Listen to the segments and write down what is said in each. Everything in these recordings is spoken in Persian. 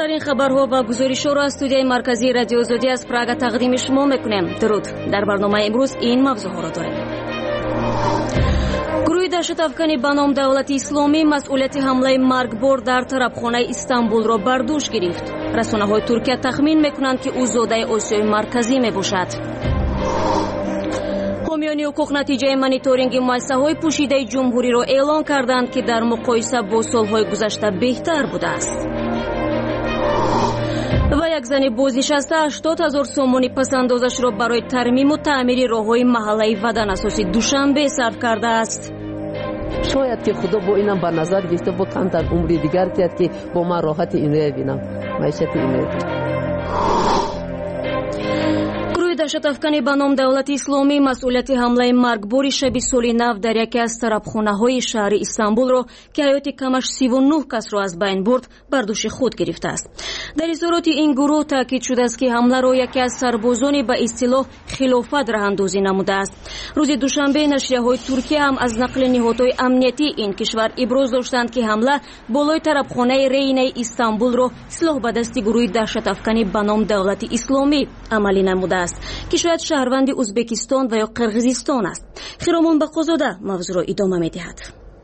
ترین خبرها و گزارش‌ها را از استودیوی مرکزی رادیو آزادی از پراگ تقدیم شما میکنیم. درود. در برنامه امروز این موضوعها را داریم. گروه دهشت افکنی به نام دولت اسلامی مسئولیت حمله مرگبار در طرفخانه استانبول را بر دوش گرفت. رسانه‌های ترکیه تخمین میکنند که او زاده آسیای مرکزی میباشد. حامیان حقوق نتیجه مانیتورینگ مؤسسه‌های پوشیده جمهوری را اعلام کردند که در مقایسه با سالهای گذشته بهتر بوده است. و یک زن بازنشسته 80,000 سومانی پسندازش را برای ترمیم و تعمیر راه‌های محله ودن اساسی دوشنبه صرف کرده است. شاید که خدا با اینم به نظر گرفته بود هم در عمری دیگر کرد که با من راحت اینو ببینم، معیشت اینو. دهشت افکنی به نام دولت اسلامی مسئولیت حمله مرگبار شب سال نو در یکی از طرفخانه‌های شهر استانبول را که حیات کمش 39 کس را از بین برد بر دوش خود گرفته است. در اظهارات این گروه تاکید شده است که حمله را یکی از سربازان به اصطلاح خلافت راهاندازی نموده است. روز دوشنبه نشریه‌های ترکیه هم از نقل نهادهای امنیتی این کشور ابراز داشتند که حمله بالای طرفخانه رینه استانبول را سلاح به دست گروه دهشت افکنی به نام دولت اسلامی عملی نموده است که شاید شهروند ازبکستان و یا قرقیزستان است. خیرامان بقازاده موضوع را ادامه می‌دهد.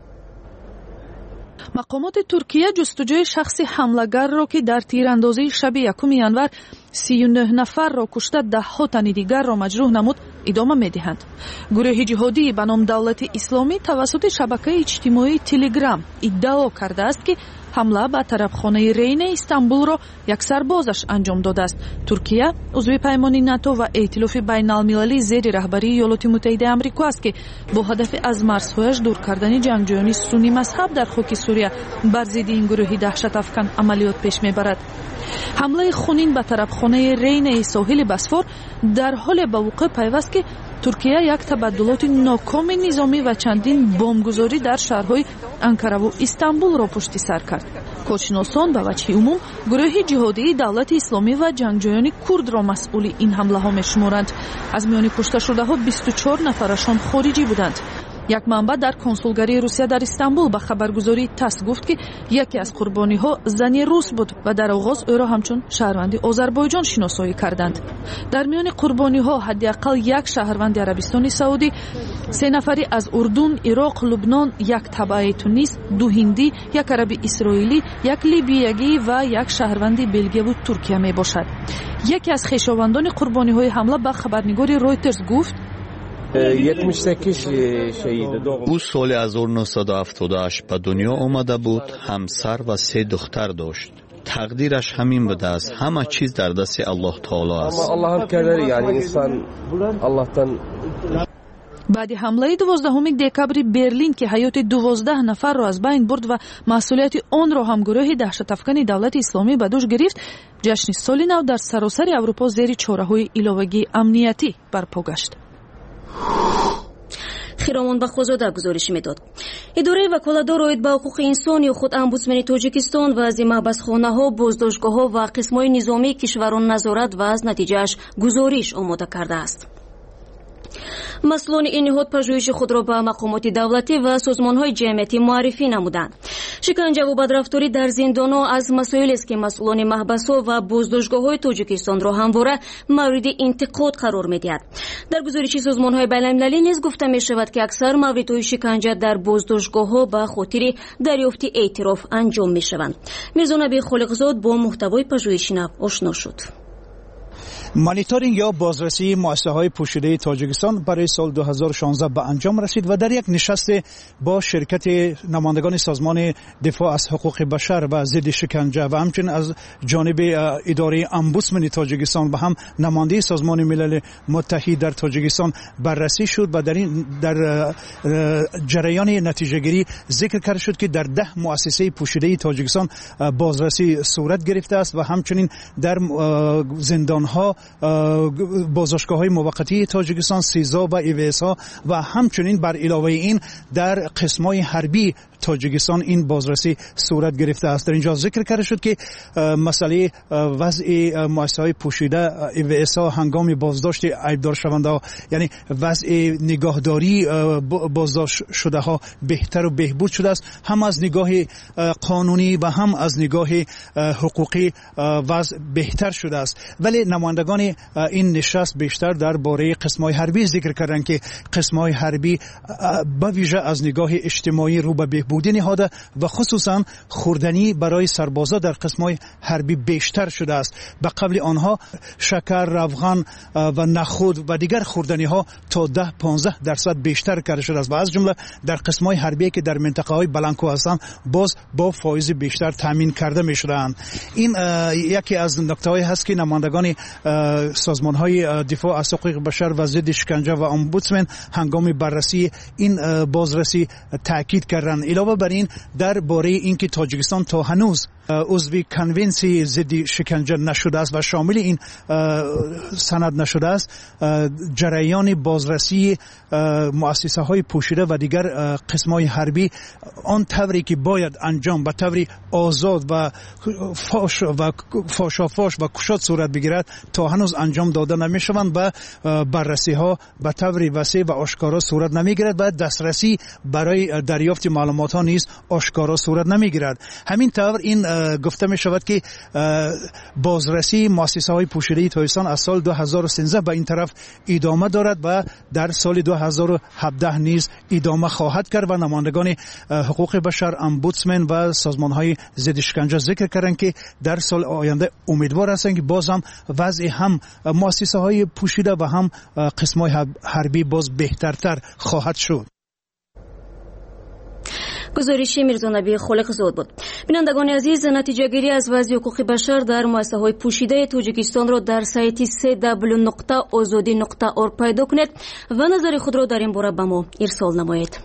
مقامات ترکیه جستجوی شخص حمله‌گر را که در تیراندازی شب 1 ینور 39 نفر را کشته 10 تن دیگر را مجروح نمود ادامه می‌دهند. گروه جهادی به نام دولت اسلامی توسط شبکه اجتماعی تلگرام ادعا کرده است که حمله به طرفخانه رین استانبول را یک سربازش انجام داده است. ترکیه عضو پیمان ناتو و ائتلاف بین‌المللی زیر رهبری ایالات متحده آمریکا است که با هدف از مرزهایش دور کردن جنگجویان سنی مذهب در خاک سوریه بر ضد این گروه دهشت افکن عملیات پیش میبرد. حمله خونین به طرفخانه رین ساحل بسفور در حال به وقوع پیوست که ترکیه یک تبادلات ناکام نظامی و چندین بمبگذاری در شهرهای انکره و استانبول را پشت سر کرد. کارشناسان به وجه عموم گروه جهادی دولت اسلامی و جنگجویان کرد را مسئول این حمله ها می‌شمارند. از میان کشته شده ها 24 نفرشان خارجی بودند. یک منبع در کنسولگری روسیه در استانبول به خبرگزاری تاس گفت که یکی از قربانی ها زنی روس بود و در آغاز او را همچون شهروند آذربایجان شناسایی کردند. در میان قربانی ها حداقل یک شهروند عربستان سعودی، 3 نفری از اردن، عراق، لبنان، یک تبع تونس، 2 هندی، یک عربی اسرائیلی، یک لیبیایی و یک شهروند بلژیک و ترکیه می باشد. یکی از خویشاوندان قربانی های حمله به خبرنگار رویترز گفت 78 او سال 1978 به دنیا آمده بود، همسر و 3 دختر داشت. تقدیرش همین بوده است. همه چیز در دست الله تعالی است. الله هم قدر، یعنی انسان الله تن. بعد حمله 12 دکبر برلین که حیات 12 نفر را از بین برد و مسئولیت آن را هم گروه دهشت افکن دولت اسلامی به دوش گرفت، جشن سال نو در سراسر اروپا زیر چاره‌های علاوگی امنیتی برپا گشت. خیرامان بخوزاده گزارش میداد. اداره وکالتدار اوید به حقوق انسانی خود امبودسمن تاجیکستان و از محبسخانه‌ها، بازداشتگاه‌ها و قسم‌های نظامی کشوران نظارت و از نتیجهش گزارش آماده کرده است. مسئولان این نهاد پژوهش خود را به مقامات دولتی و سازمان‌های جمعیتی معرفی نمودند. شکنجه و بدرفتاری در زندان‌ها از مسائلی است که مسئولان محبس‌ها و بازداشتگاه‌های تاجیکستان را همواره مورد انتقاد قرار می‌دهد. در گزارش سازمان‌های بین‌المللی نیز گفته می‌شود که اکثر موردهای شکنجه در بازداشتگاه‌ها به خاطر دریافت اعتراف انجام می‌شوند. میرزا نبی خالقزاد با محتوای پژوهش نو آشنا شد. مانیتورینگ یا بازرسی مؤسسه‌های پوشیده تاجیکستان برای سال 2016 به انجام رسید و در یک نشست با شرکت نمایندگان سازمان دفاع از حقوق بشر و ضد شکنجه و همچنین از جانب اداره امبودسمن تاجیکستان و هم نماینده سازمان ملل متحد در تاجیکستان بررسی شد و در جریان نتیجه گیری ذکر کرده شد که در 10 مؤسسه پوشیده تاجیکستان بازرسی صورت گرفته است و همچنین در زندان آنها بازداشتگاه‌های موقتی تاجیکستان، سیزا و ایویسا و همچنین بر علاوه این در قسم‌های حربی تاجیکستان این بازرسی صورت گرفته است. در اینجا ذکر کرده شد که مسئله وضع مؤسسه‌های پوشیده ایویسا هنگام بازداشت عیبدار شونده، یعنی وضع نگاهداری بازداشت شده ها بهتر و بهبود شده است، هم از نگاه قانونی و هم از نگاه حقوقی وضع بهتر شده است. ولی نمایندگان این نشست بیشتر درباره قسم‌های حربی ذکر کردند که قسم‌های حربی به ویژه از نگاه اجتماعی رو به بهبودی نهاده و خصوصا خوردنی برای سربازا در قسم‌های حربی بیشتر شده است. به قبل آنها شکر، روغن و نخود و دیگر خوردنی ها تا 10-15% بیشتر کرده شده است و از جمله در قسم‌های حربی که در منطقه‌های بلانکو هستند باز با فایز بیشتر تامین کرده می‌شدند. این یکی از نکته‌های هست که نمایندگان سازمان‌های دفاع از حقوق بشر و ضد شکنجه و امبودسمن هنگام بررسی این بازرسی تاکید کردند. علاوه بر این درباره اینکه تاجیکستان تا هنوز عضو کنونسی ضد شکنجه نشده است و شامل این سند نشده است، جریان بازرسی مؤسسه‌های پوشیده و دیگر قسم‌های حربی آن طوری که باید انجام به طور آزاد و فاش و کشاد صورت بگیرد تا هنوز انجام داده نمی‌شوند و بررسی‌ها به طور وسیع و آشکارا صورت نمی‌گیرد و دسترسی برای دریافت معلومات‌ها نیز آشکارا صورت نمی‌گیرد. همین طور این گفته می شود که بازرسی مؤسسه‌های پوشیده تاجیکستان از سال 2013 به این طرف ادامه دارد و در سال 2017 نیز ادامه خواهد کرد و نمایندگان حقوق بشر، امبودسمن و سازمان‌های ضد شکنجه ذکر کردند که در سال آینده امیدوار هستند که باز هم وضع هم مؤسسه‌های پوشیده و هم قسم‌های حربی باز بهترتر خواهد شد. گزارش میرزانبی خالق زاد بود. بینندگان عزیز، نتیجه گیری از وضع حقوق بشر در مؤسسه‌های پوشیده تاجیکستان را در سایت www.azadi.org پیدا کنید و نظر خود را در این باره به ما ارسال نمایید.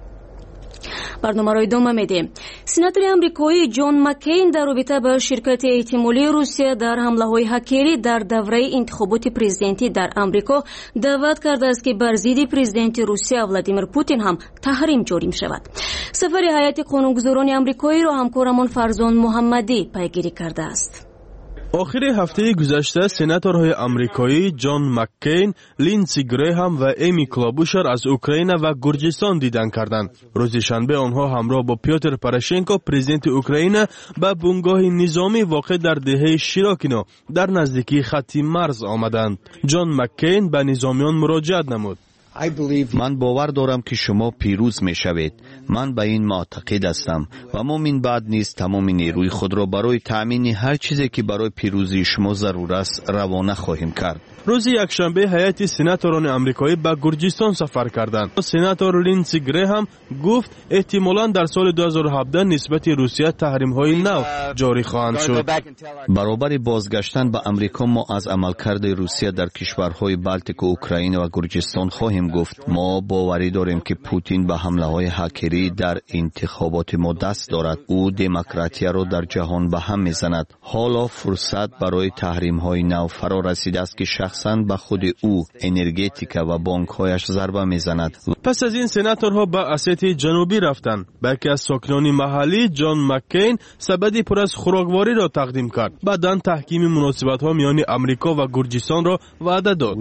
برنامه را ادامه میدیم. سناتور امریکایی جان مکین در رابطه با شرکت احتمالی روسیه در حمله‌های هکری در دوره انتخابات پرزیدنتی در امریکا دعوت کرده است که بر ضد پرزیدنت روسیه ولادیمیر پوتین هم تحریم جاری شود. سفر هیئت قانونگذاران امریکایی را همکارمان فرزان محمدی پیگیری کرده است. آخر هفته گذشته سناتورهای آمریکایی جان مکین، لینسی گریهام و امی کلابوشر از اوکراین و گرجستان دیدن کردند. روز شنبه آنها همراه با پیوتر پوراشنکو پرزیدنت اوکراین به بنگاه نظامی واقع در دهه شیراکینا در نزدیکی خط مرز آمدند. جان مکین به نظامیان مراجعت نمود. من باور دارم که شما پیروز می شوید. من به این معتقد هستم و ما من بعد نیز تمام نیروی خود را برای تأمین هر چیزی که برای پیروزی شما ضرور است روانه خواهیم کرد. روز یکشنبه هیئت سناتوران آمریکایی به گرجستان سفر کردند. سناتور لینسی گریهام گفت احتمالاً در سال 2017 نسبت روسیه تحریم‌های نو جاری خواهند شد. برابر بازگشتن به امریکا ما از عملکرد روسیه در کشورهای بالتیک و اوکراین و گرجستان خواهیم گفت. ما باوری داریم که پوتین به حمله‌های هکری در انتخابات ما دست دارد. او دموکراسی را در جهان به هم می‌زند. حالا فرصت برای تحریم‌های نو فرا رسیده است که شخصاً به خود او انرژتیکا و بانک‌هایش ضربه می‌زند. پس از این سناتورها به اسیت جنوبی رفتند. برخی از ساکنان محلی جان مکین سبد پر از خوراکواری را تقدیم کرد. بعداً تحکیم مناسبت‌ها میان آمریکا و گرجستان را وعده داد.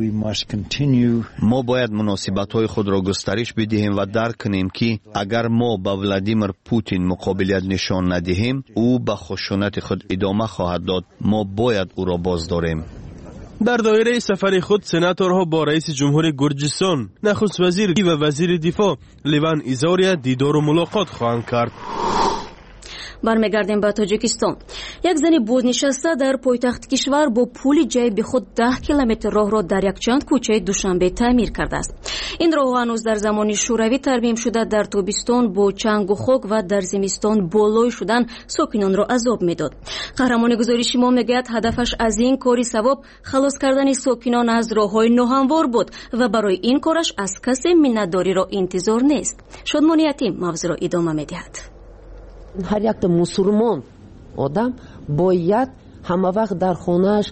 ما باید مناسبت‌های خود را گسترش بدهیم و درک کنیم که اگر ما به ولادیمیر پوتین مقابلیت نشان ندهیم او به خشونت خود ادامه خواهد داد. ما باید او را بازداریم. در دایره سفر خود سناتورها با رئیس جمهور گرجستان، نخست وزیر و وزیر دفاع لیوان ایزاریا دیدار و ملاقات خواهند کرد. برمیگردیم به تاجیکستان. یک زن بازنشسته در پایتخت کشور با پول جیب خود 10 کیلومتر راه را در یک چند کوچه دوشنبه تعمیر کرده است. این راه هنوز در زمان شوروی ترمیم شده در تابستان با چنگ و خاک و در زمستان بالای شدن ساکنان را عذاب میداد. قهرمان گزارش ما میگوید هدفش از این کاری ثواب خلاص کردن ساکنان از راههای ناهموار بود و برای این کارش از کسی منتداری را انتظار نیست. شادمان یتیم موضوع را ادامه میدهد. هر یک مسلمان آدم باید همه وقت در خانهش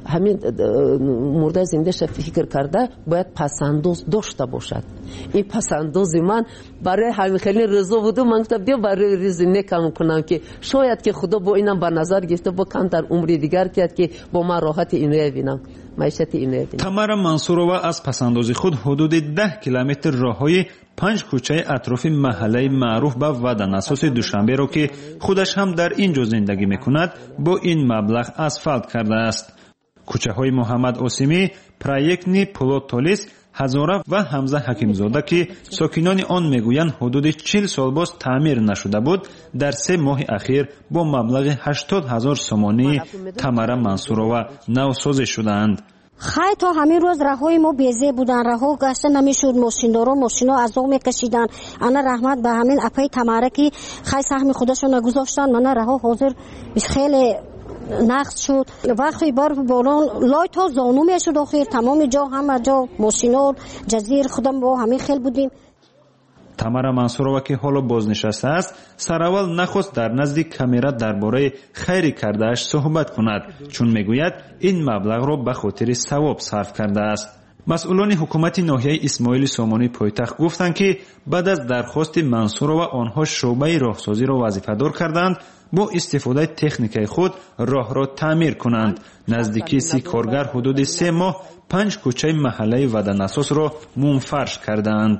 همین مرده زندهش فکر کرده باید پسندوز داشته باشد. این پسندوز من برای همین خیلی رضا بود و من گفتم بیا برای ریزی نکم کنم که شاید که خدا با اینم بر نظر گرفته با کمتر عمری دیگر کرد که با من راحت اینو ببینم، معیشت اینو ببینم. تمارا منصورова از پسندوزی خود حدود 10 کیلومتر راههای 5 کوچه اطراف محله معروف به ودناسوس دوشنبه را که خودش هم در اینجا زندگی میکند با این مبلغ اسفالت کرده است. کوچه های محمد اوسیمی، پرایکنی، پولوتولیس، هزاره و حمزه حکیمزاده که ساکنان آن میگویند حدود 40 سال باز تعمیر نشده بود، در 3 ماه اخیر با مبلغ 80,000 سومانی تمارا منصورова نوسازی شدند. خیلی تا همین روز راههای ما بیزه بودن، راهها گشته نمیشد، ماشینا از آب میکشیدن. انا رحمت به همین اپای تماره که خیلی سهم خودشون نگذاشتن، من راهها حاضر خیلی نقص شد. وقتی بار باران لای تا زانو میشد آخر تمام جا همه جا ماشینا جزیر خودم با همین خیل بودیم. تمارا منصورова که حالا بازنشسته است سراول نخواست در نزد کامرا درباره خیری کردهش صحبت کند، چون میگوید این مبلغ را به خاطر ثواب صرف کرده است. مسئولان حکومت ناحیه اسماعیل سامانی پایتخت گفتند که بعد از درخواست منصورova آنها شعبه راهسازی را وظیفه‌دار کردند با استفاده تکنیک خود راه را تعمیر کنند. نزدیکی 30 کارگر حدود 3 ماه 5 کوچه محله ودناسوس را منفرش کردند.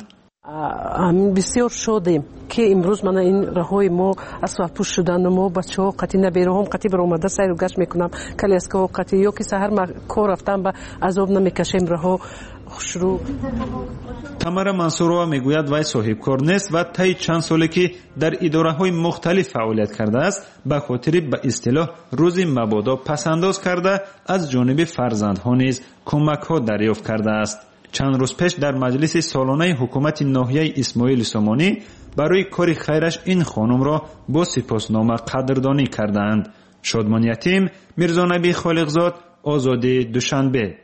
بسیار شدیم که امروز من این راههای ما اسفالت پوش شدن و ما بچه‌ها قطعی نبیرم قطعی برآمده سیر و گشت میکنم کلی از که قطعی یا که سحر ما کار رفتم به عذاب نمیکشیم راهها شروع. تمارا منصورова میگوید وی صاحب کار نیست و طی چند سالی که در اداره‌های مختلف فعالیت کرده است به خاطر به اصطلاح روز مبادا پسنداز کرده از جانب فرزندها نیز کمک‌ها دریافت کرده است. چند روز پیش در مجلس سالانه حکومت ناحیه اسماعیل سامانی برای کار خیرش این خانم را با سپاسنامه قدردانی کردند. شادمان یتیم، میرزا نبی خالقزاد، آزادی دوشنبه.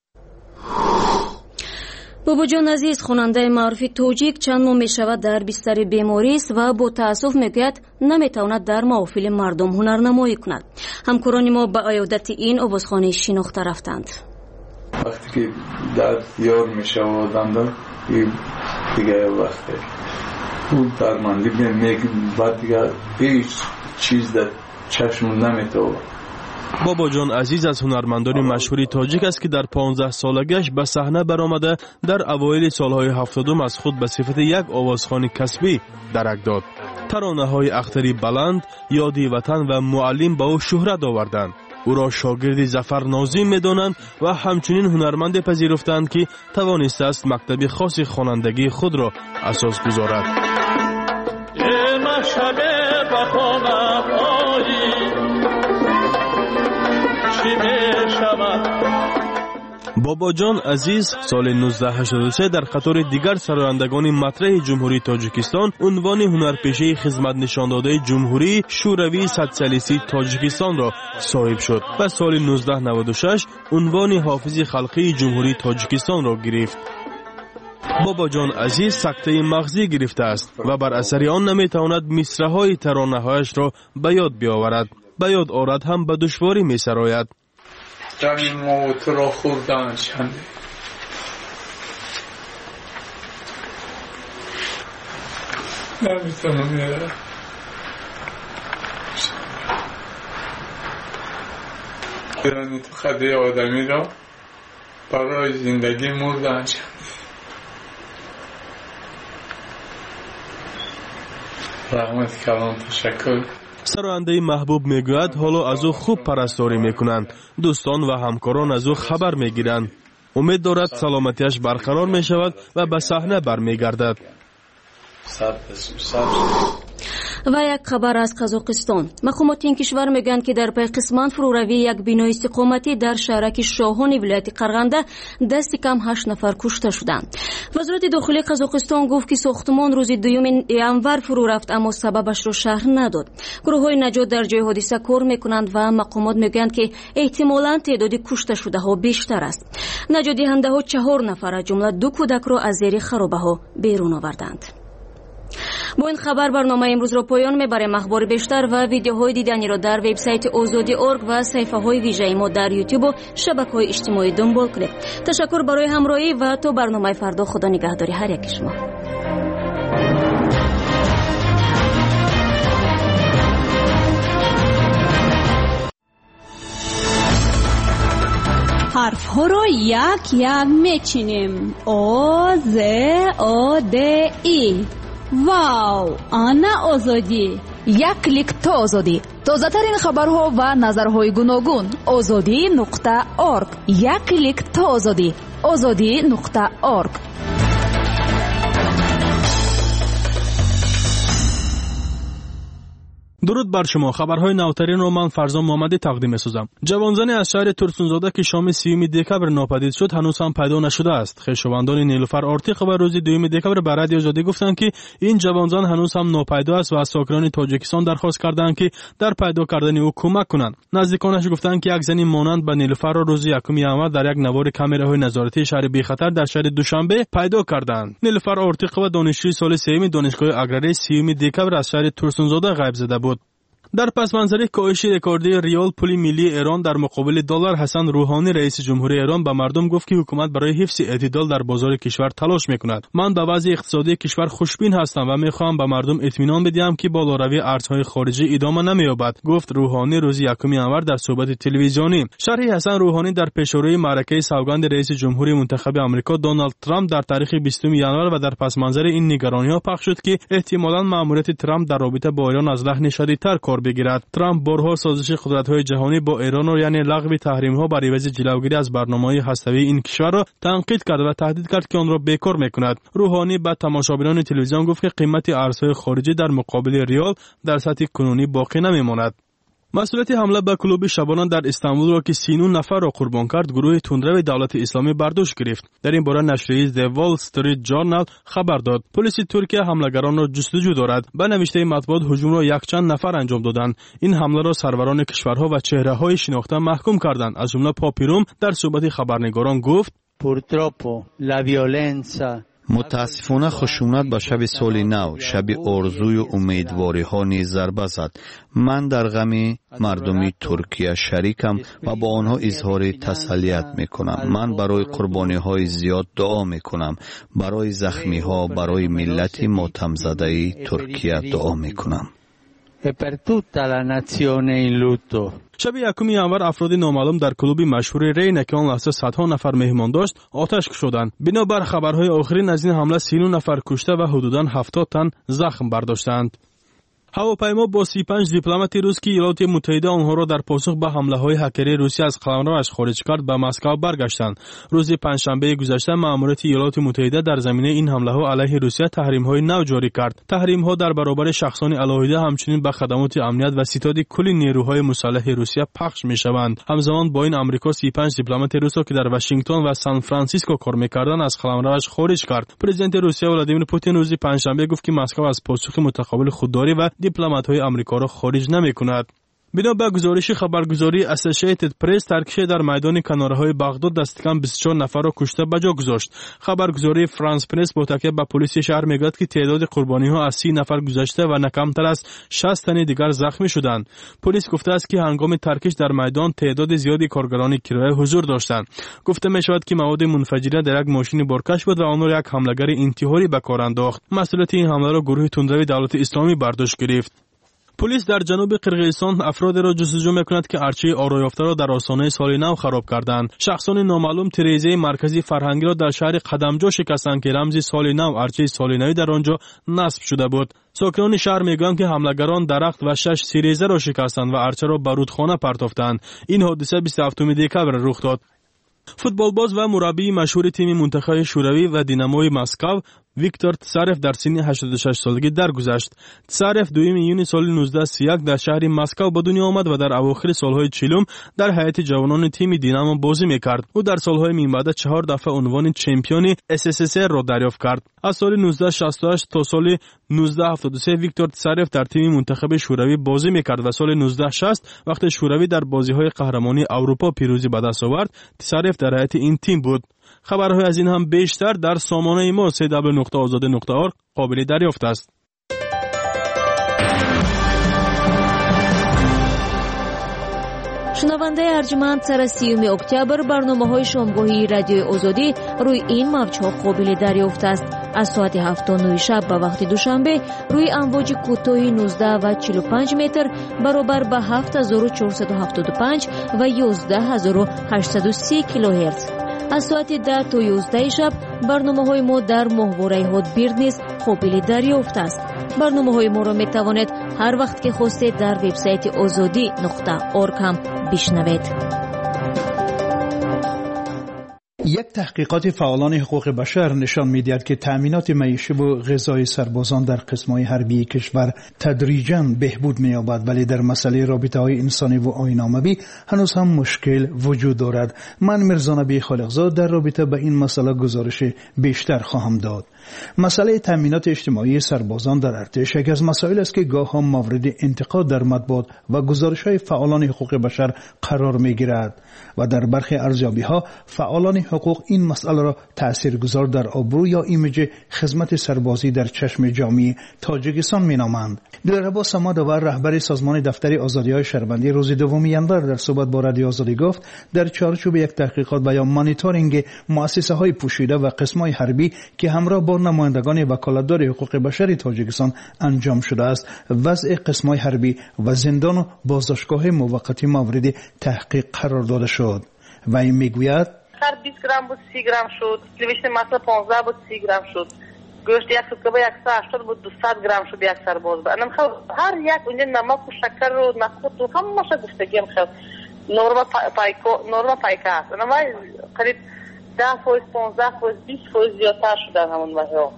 باباجان عزیز خواننده معروف توجیک چند ماه میشود در بستر بیماری است و با تاسف میگوید نمیتواند در محافل مردم هنرنمایی کند. همکاران ما به عیادت این آوازخوانی شناخته رفتند. وقتی که درد یار میشه و آدم دیگه وقتی اون درماندی بعد دیگه هیچ چیز در چشم نمیتونه. بابا جان عزیز از هنرمندان مشهوری تاجیک است که در 15 سالگیش به صحنه برآمده در اوایل سالهای 70 از خود به صفت یک آوازخوان کسبی درک داد. ترانه‌های اختری بلند، یادی وطن و معلم به او شهرت آوردند. او را شاگرد ظفر ناظم می‌دانند و همچنین هنرمند پذیرفتند که توانسته است مکتب خاص خوانندگی خود را اساس گذارد. بابا جان عزیز سال 1983 در قطار دیگر سرایندگان مطرح جمهوری تاجیکستان عنوان هنرپیشه خدمت نشان داده جمهوری شوروی سوسیالیستی تاجیکستان را صاحب شد و سال 1996 عنوان حافظ خلقی جمهوری تاجیکستان را گرفت. بابا جان عزیز سکته مغزی گرفته است و بر اثر آن نمیتواند مصرع‌های ترانه‌هایش را به یاد بیاورد. به یاد آورد هم به دشواری می‌سراید. جانی موت را خوردن چنده نمیتونم میرم یعنی تو خده آدمی را برای زندگی مردن چنده. رحمت کلام تشکر. سراینده محبوب میگوید حالا از او خوب پرستاری میکنند. دوستان و همکاران از او خبر میگیرند. امید دارد سلامتیش برقرار میشود و به صحنه برمیگردد. و یک خبر از قزاقستان. مقامات این کشور میگن که در پی قسمت فروروی یک بینای استقامتی در شهرک شاهان ولایت قرغنده دست کم 8 نفر کشته شدند. وزارت داخلی قزاقستان گفت که ساختمان روز 2 ینور فرو رفت اما سببش را شرح نداد. گروه‌های نجات در جای حادثه کار میکنند و مقامات میگن که احتمالاً تعداد کشته شده ها بیشتر است. نجات دهنده ها 4 نفر از جمله 2 کودک را از زیر خرابه ها بیرون آوردند. با این خبر برنامه امروز را پایان میبریم. اخبار بیشتر و ویدیوهای دیدنی را در وبسایت ozodi.org و صفحه‌های ویژه ما در یوتیوب و شبکه‌های اجتماعی دنبال کنید. تشکر برای همراهی و تا برنامه فردا. خدا نگهداری هر یک شما. حرف ها رو یک یک میچینیم. او ز او د ای. واو، آنا آزادی. یک کلیک تا آزادی. تازه ترین خبرها و نظرهای گوناگون. azadi.org. یک کلیک تا آزادی. azadi.org. درود بر شما. خبرهای نوترین رو من فرزان محمدی تقدیم می‌سازم. جوانزنی از شهر ترسونزاده که شام 30 دکبر ناپدید شد هنوز هم پیدا نشده است. خویشاوندان نیلوفر آرتیق و روز 2 دکبر به رادیو آزادی گفتند که این جوانزن هنوز هم ناپیدا است و از ساکنان تاجیکستان درخواست کردند که در پیدا کردن او کمک کنند. نزدیکانش گفتند که یک زنی مانند به نیلوفر را روز 1 ژانویه در یک نوار کامراهای نظارتی شهر بی خطر در شهر دوشنبه پیدا کردند. نیلوفر آرتیق و دانشجوی سال 3 دانشگاه اگراری 30 دکبر از شهر ترسونزاده غیب زده بود. در پس منظر کاهش رکوردی ریال پول ملی ایران در مقابل دلار، حسن روحانی رئیس جمهوری ایران به مردم گفت که حکومت برای حفظ اعتدال در بازار کشور تلاش میکند. من به وضع اقتصادی کشور خوشبین هستم و میخواهم به مردم اطمینان بدهم که بالاروی ارزهای خارجی ادامه نمییابد، گفت روحانی روز 1 ژانویه در صحبت تلویزیونی. شرح حسن روحانی در پیشروی معرکه سوگند رئیس جمهوری منتخب آمریکا دونالد ترامپ در تاریخ 20 ژانویه و در پس منظر این نگرانی‌ها پخش شد که احتمالاً مأموریت ترامپ در رابطه با ایران از لحن شدیدتر کار بگیرد. ترامپ بارها سازش قدرت‌های جهانی با ایران را یعنی لغو تحریم‌ها بر عوض جلوگیری از برنامه‌های هسته‌ای این کشور را تنقید کرد و تهدید کرد که آن را بیکار می‌کند. روحانی به تماشاچیان تلویزیون گفت که قیمت ارزهای خارجی در مقابل ریال در سطح کنونی باقی نمی‌ماند. مسئولیت حمله به کلوب شبانان در استانبول را که 39 نفر را قربان کرد گروه تندرو دولت اسلامی برداشت گرفت. در این باره نشریه The Wall Street Journal خبر داد. پلیس ترکیه حملگران را جستجو دارد. به نوشته مطبوعات هجوم را یک چند نفر انجام دادند. این حمله را سروران کشورها و چهره‌های شناخته محکوم کردند. از جمله پاپیروم در صحبت خبرنگاران گفت: Purtroppo la violenza متاسفانه خشونت به شب سال نو، شب آرزوی و امیدواری ها نیز ضربه زد. من در غم مردمی ترکیه شریکم و با آنها اظهار تسلیت می کنم. من برای قربانی های زیاد دعا می کنم. برای زخمی ها، برای ملت ماتم زده ترکیه دعا می کنم. e per tutta la nazione in lutto. شب 1 ژانویه افراد نامعلوم در کلوب مشهور رین که آن لحظه صدها نفر مهمان داشت آتش کشیدند. بنابر خبرهای آخرین از این حمله 39 نفر کشته و حدوداً 70 تن زخم برداشتند. هواپیما با 35 دیپلمات روس که ایالات متحده آنها را در پاسخ به حمله‌های هکری روسیه از قلمروش خارج کرد به مسکو برگشتند. روز پنجشنبه گذشته مأموریت ایالات متحده در زمینه این حمله‌ها علیه روسیه تحریم‌های نو جاری کرد. تحریم‌ها در برابر شخصان علاهیده همچنین به خدمات امنیت و ستاد کل نیروهای مسلح روسیه پخش می‌شوند. همزمان با این آمریکا 35 دیپلمات روس که در واشنگتن و سان فرانسیسکو کار می‌کردند از قلمروش خارج کرد. پرزیدنت روسیه ولادیمیر پوتین روز پنجشنبه گفت که مسکو از پاسخ متقابل خودداری و دیپلمات‌های آمریکا را خارج نمی‌کند. بنا به گزارش خبرگزاری اسوسییتد پرس، ترکیه در میدان کناره‌های بغداد دست کم 24 نفر را کشته به جا گذاشت. خبرگزاری فرانس پرس با تکیه به پلیس شهر میگوید که تعداد قربانی‌ها از 30 نفر گذشته و نه کمتر از 60 تن دیگر زخمی شدند. پلیس گفته است که هنگام ترکش در میدان تعداد زیادی کارگران کرایه حضور داشتند. گفته می‌شود که مواد منفجره در یک ماشین بارکش بود و آن را یک حمله‌گر انتحاری به کار انداخت. مسئولیت این حمله را گروه تندرو دولت اسلامی برداشت گرفت. پلیس در جنوب قرقیزستان افراد را جستجو می‌کند که ارچه آرایافته را در آستانه سال نو خراب کردند. شخصان نامعلوم تریزه مرکزی فرهنگی را در شهر قدمجو شکستند که رمز سال نو ارچه سال نوی در آنجا نصب شده بود. ساکنان شهر میگویند که حملگران درخت و 6 تریزه را شکستند و ارچه را به رودخانه پرتافتند. این حادثه 27 دکبر رخ داد. فوتبالباز و مربی مشهور تیم منتخب شوروی و دیناموی مسکو ویکتور تسارف در سن 86 سالگی درگذشت. تسارف 2 یونیو سال 1931 در شهر مسکو به دنیا آمد و در اواخر سالهای 40 در هیئت جوانان تیم دینامو بازی میکرد. او در سالهای میانبعد 4 دفعه عنوان چمپیون SSSR را دریافت کرد. از سال 1968 تا سال 1973 ویکتور تسارف در تیم منتخب شوروی بازی میکرد و سال 1960 وقتی شوروی در بازی‌های قهرمانی اروپا پیروزی به دست آورد، تسارف در هیئت این تیم بود. خبرهای از این هم بیشتر در سامانه ما www.azadi.org قابل دریافت است. шунавандаи арҷманд сара 30 октябр барномаҳои шомгоҳии радиои озодӣ рӯи ин мавҷҳо қобили дарёфт аст. аз соати 7:09 шаб ба вақти душанбе рӯи амвоҷи кӯтоҳи 19 ва 45 метр баробар ба 7475 ва 11830 килоҳерц. аз соати 10 то 11 шаб барномаҳои мо дар моҳвораи ҳотбирд низ қобили дарёфт аст. барномаҳои моро метавонед ҳар вақт ки хостед дар вебсайти озодӣ.орг ҳам бишнавед. یک تحقیقات فعالان حقوق بشر نشان می‌دهد که تأمینات معیشی و غذای سربازان در قسم‌های حربی کشور تدریجاً بهبود می‌یابد، ولی در مسئله رابطه‌های انسانی و آیین‌ناموی هنوز هم مشکل وجود دارد. من میرزا نبی خالقزاد در رابطه با این مسئله گزارش بیشتر خواهم داد. مسئله تأمینات اجتماعی سربازان در ارتش یکی از مسائل است که گاه‌ها مورد انتقاد در مطبوعات و گزارش‌های فعالان حقوق بشر قرار می‌گیرد و در برخی ارزیابی‌ها فعالان حقوق این مسئله را تاثیرگذار در آبرو یا ایمیج خدمت سربازی در چشم جامعه تاجیکستان می‌نامند. دلربا صمدآور رهبر سازمان دفتر آزادی‌های شهروندی روز 2 ژانویه در صحبت با رادیو آزادی گفت در چارچوب یک تحقیقات و یا مانیتورینگ مؤسسه‌های پوشیده و قسم‌های حربی که همراه با نمایندگان وکالتدار حقوق بشر تاجیکستان انجام شده است، وضع قسم‌های حربی و زندان و بازداشتگاه موقتی مورد تحقیق قرار داده شد. و این میگوید 20 گرم بود 30 گرم شد، کیلویش مثلا 15 بود 30 گرم شد، گوشت یک سوکه 180 بود 200 گرم شد یک سرباز. من خب هر یک اونجا نمک و شکر و نخود و همه گفتگیم خب نورما پایکا است. اما قریب 10%، 15%، 20% زیادتر شدن همون ماها.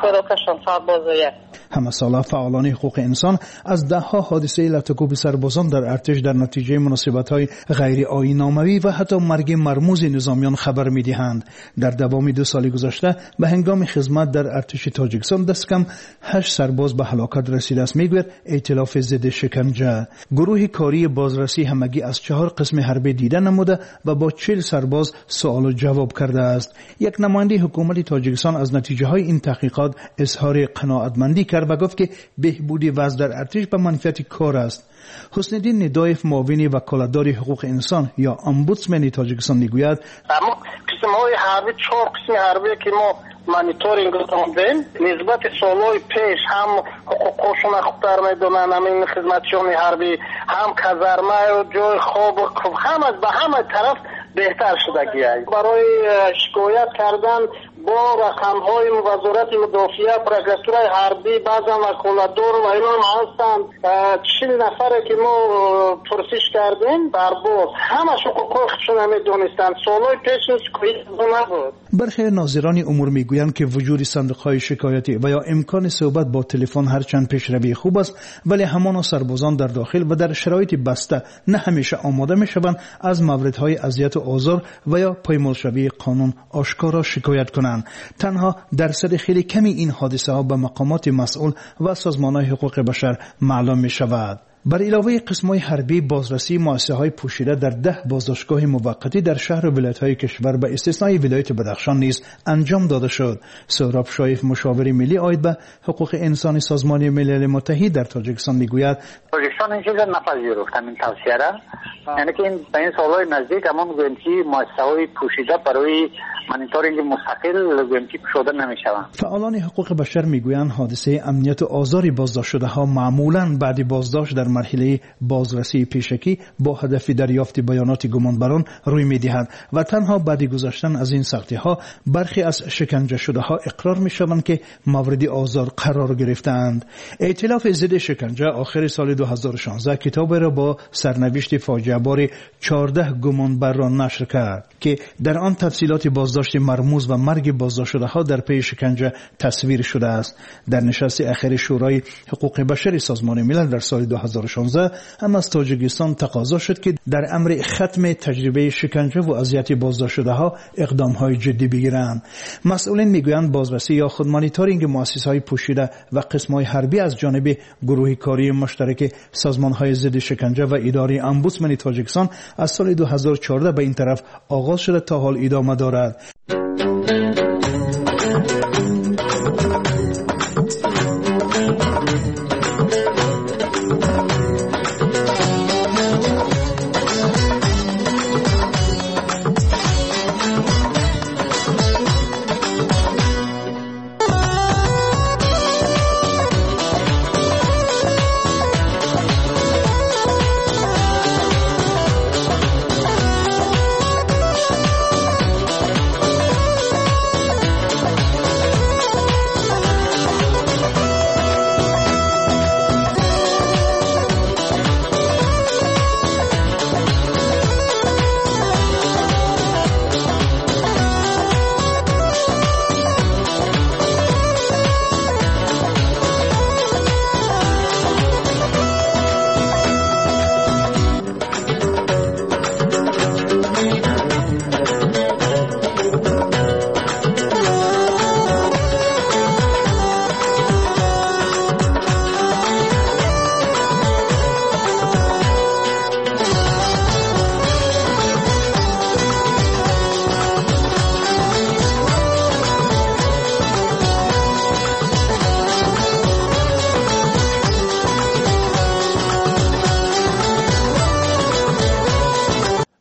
همه ساله فعالان حقوق انسان از دهها حادثه لطکوب سربازان در ارتش در نتیجه مناسبت‌های غیر آیین‌ناموی و حتی مرگ مرموز نظامیان خبر می‌دهند. در دوام 2 سال گذشته به هنگام خدمت در ارتش تاجیکستان دست کم 8 سرباز به هلاکت رسیده است، میگوید ائتلاف ضد شکنجه. گروه کاری بازرسی همگی از 4 قسم حربی دیده نموده و با 40 سرباز سوال و جواب کرده است. یک نماینده حکومت تاجیکستان از نتیجه‌های این تحقیقات اظهار قناعتمندی کرد و گفت که بهبودی وضع در ارتش به منفعت کار است. حسن الدین ندایف معاون وکالتدار حقوق انسان یا امبودسمن تاجیکستان میگوید اما قسم‌های حربی 4 قسم حربی که ما مانیتورینگ کردیم نسبت سالهای پیش هم حقوقشون خوبتر میدونن، همین خدمتیان حربی هم کازارمه و جای خواب هم از به همه طرف بهتر شدگی است. برای شکایت کردن با رقم‌های وزارت مدافعه پروکراتورای حربی بعضا وکالتدار و اینا هستند 40 نفره که ما پرسش کردیم برباز همش حقوقشون نمیدونستند. سالهای پیش شکایت نبود. برخی ناظران امور میگویند که وجود صندوق‌های شکایتی و یا امکان صحبت با تلفن هرچند پیشروی خوب است، ولی همان سربازان در داخل و در شرایط بسته نه همیشه آماده میشوند از موردهای اذیت و آزار و یا پایمالشوی قانون آشکارا شکایت کنند. تنها درصد خیلی کمی این حادثه ها به مقامات مسئول و سازمان‌های حقوق بشر معلوم می شود. بر علاوه قسم‌های حربی، بازرسی مؤسسه‌های پوشیده در 10 بازداشتگاه موقتی در شهر و ولایت‌های کشور به استثنای ولایت بدخشان نیز انجام داده شد. سهراب شایف مشاور ملی عاید به حقوق انسانی سازمان ملل متحد در تاجیکستان میگوید تاجیکستان این چیز نپذیرفت همین توصیه را، یعنی که این سال‌های نزدیک همون گوینتی مؤسسه‌های پوشیده برای مانیتورینگ مستقل گوینتی شده نمی‌شوند. فعالان حقوق بشر میگویند حادثه امنیت و آزار بازداشت شده‌ها معمولاً بعد بازداشت در مرحله بازرسی پیشکی با هدف دریافت بیانات گمانبران روی می‌دهد و تنها بعد گذشتن از این سختی‌ها برخی از شکنجه شده‌ها اقرار می‌شوند که مورد آزار قرار گرفتند. ائتلاف ضد شکنجه آخر سال 2016 کتاب را با سرنوشت فاجعه‌بار 14 گمانبر را نشر کرد که در آن تفصیلات بازداشت مرموز و مرگ بازداشت شده‌ها در پی شکنجه تصویر شده است. در نشست اخیر شورای حقوق بشر سازمان ملل در سال 2016 هم از تاجیکستان تقاضا شد که در امر ختم تجربه شکنجه و اذیت بازداشت شده‌ها اقدام‌های جدی بگیرند. مسئولین میگویند بازرسی یا خود مانیتورینگ مؤسسه‌های پوشیده و قسم‌های حربی از جانب گروه کاری مشترک سازمان‌های ضد شکنجه و اداره امبودسمن تاجیکستان از سال 2014 به این طرف آغاز شده تا حال ادامه دارد.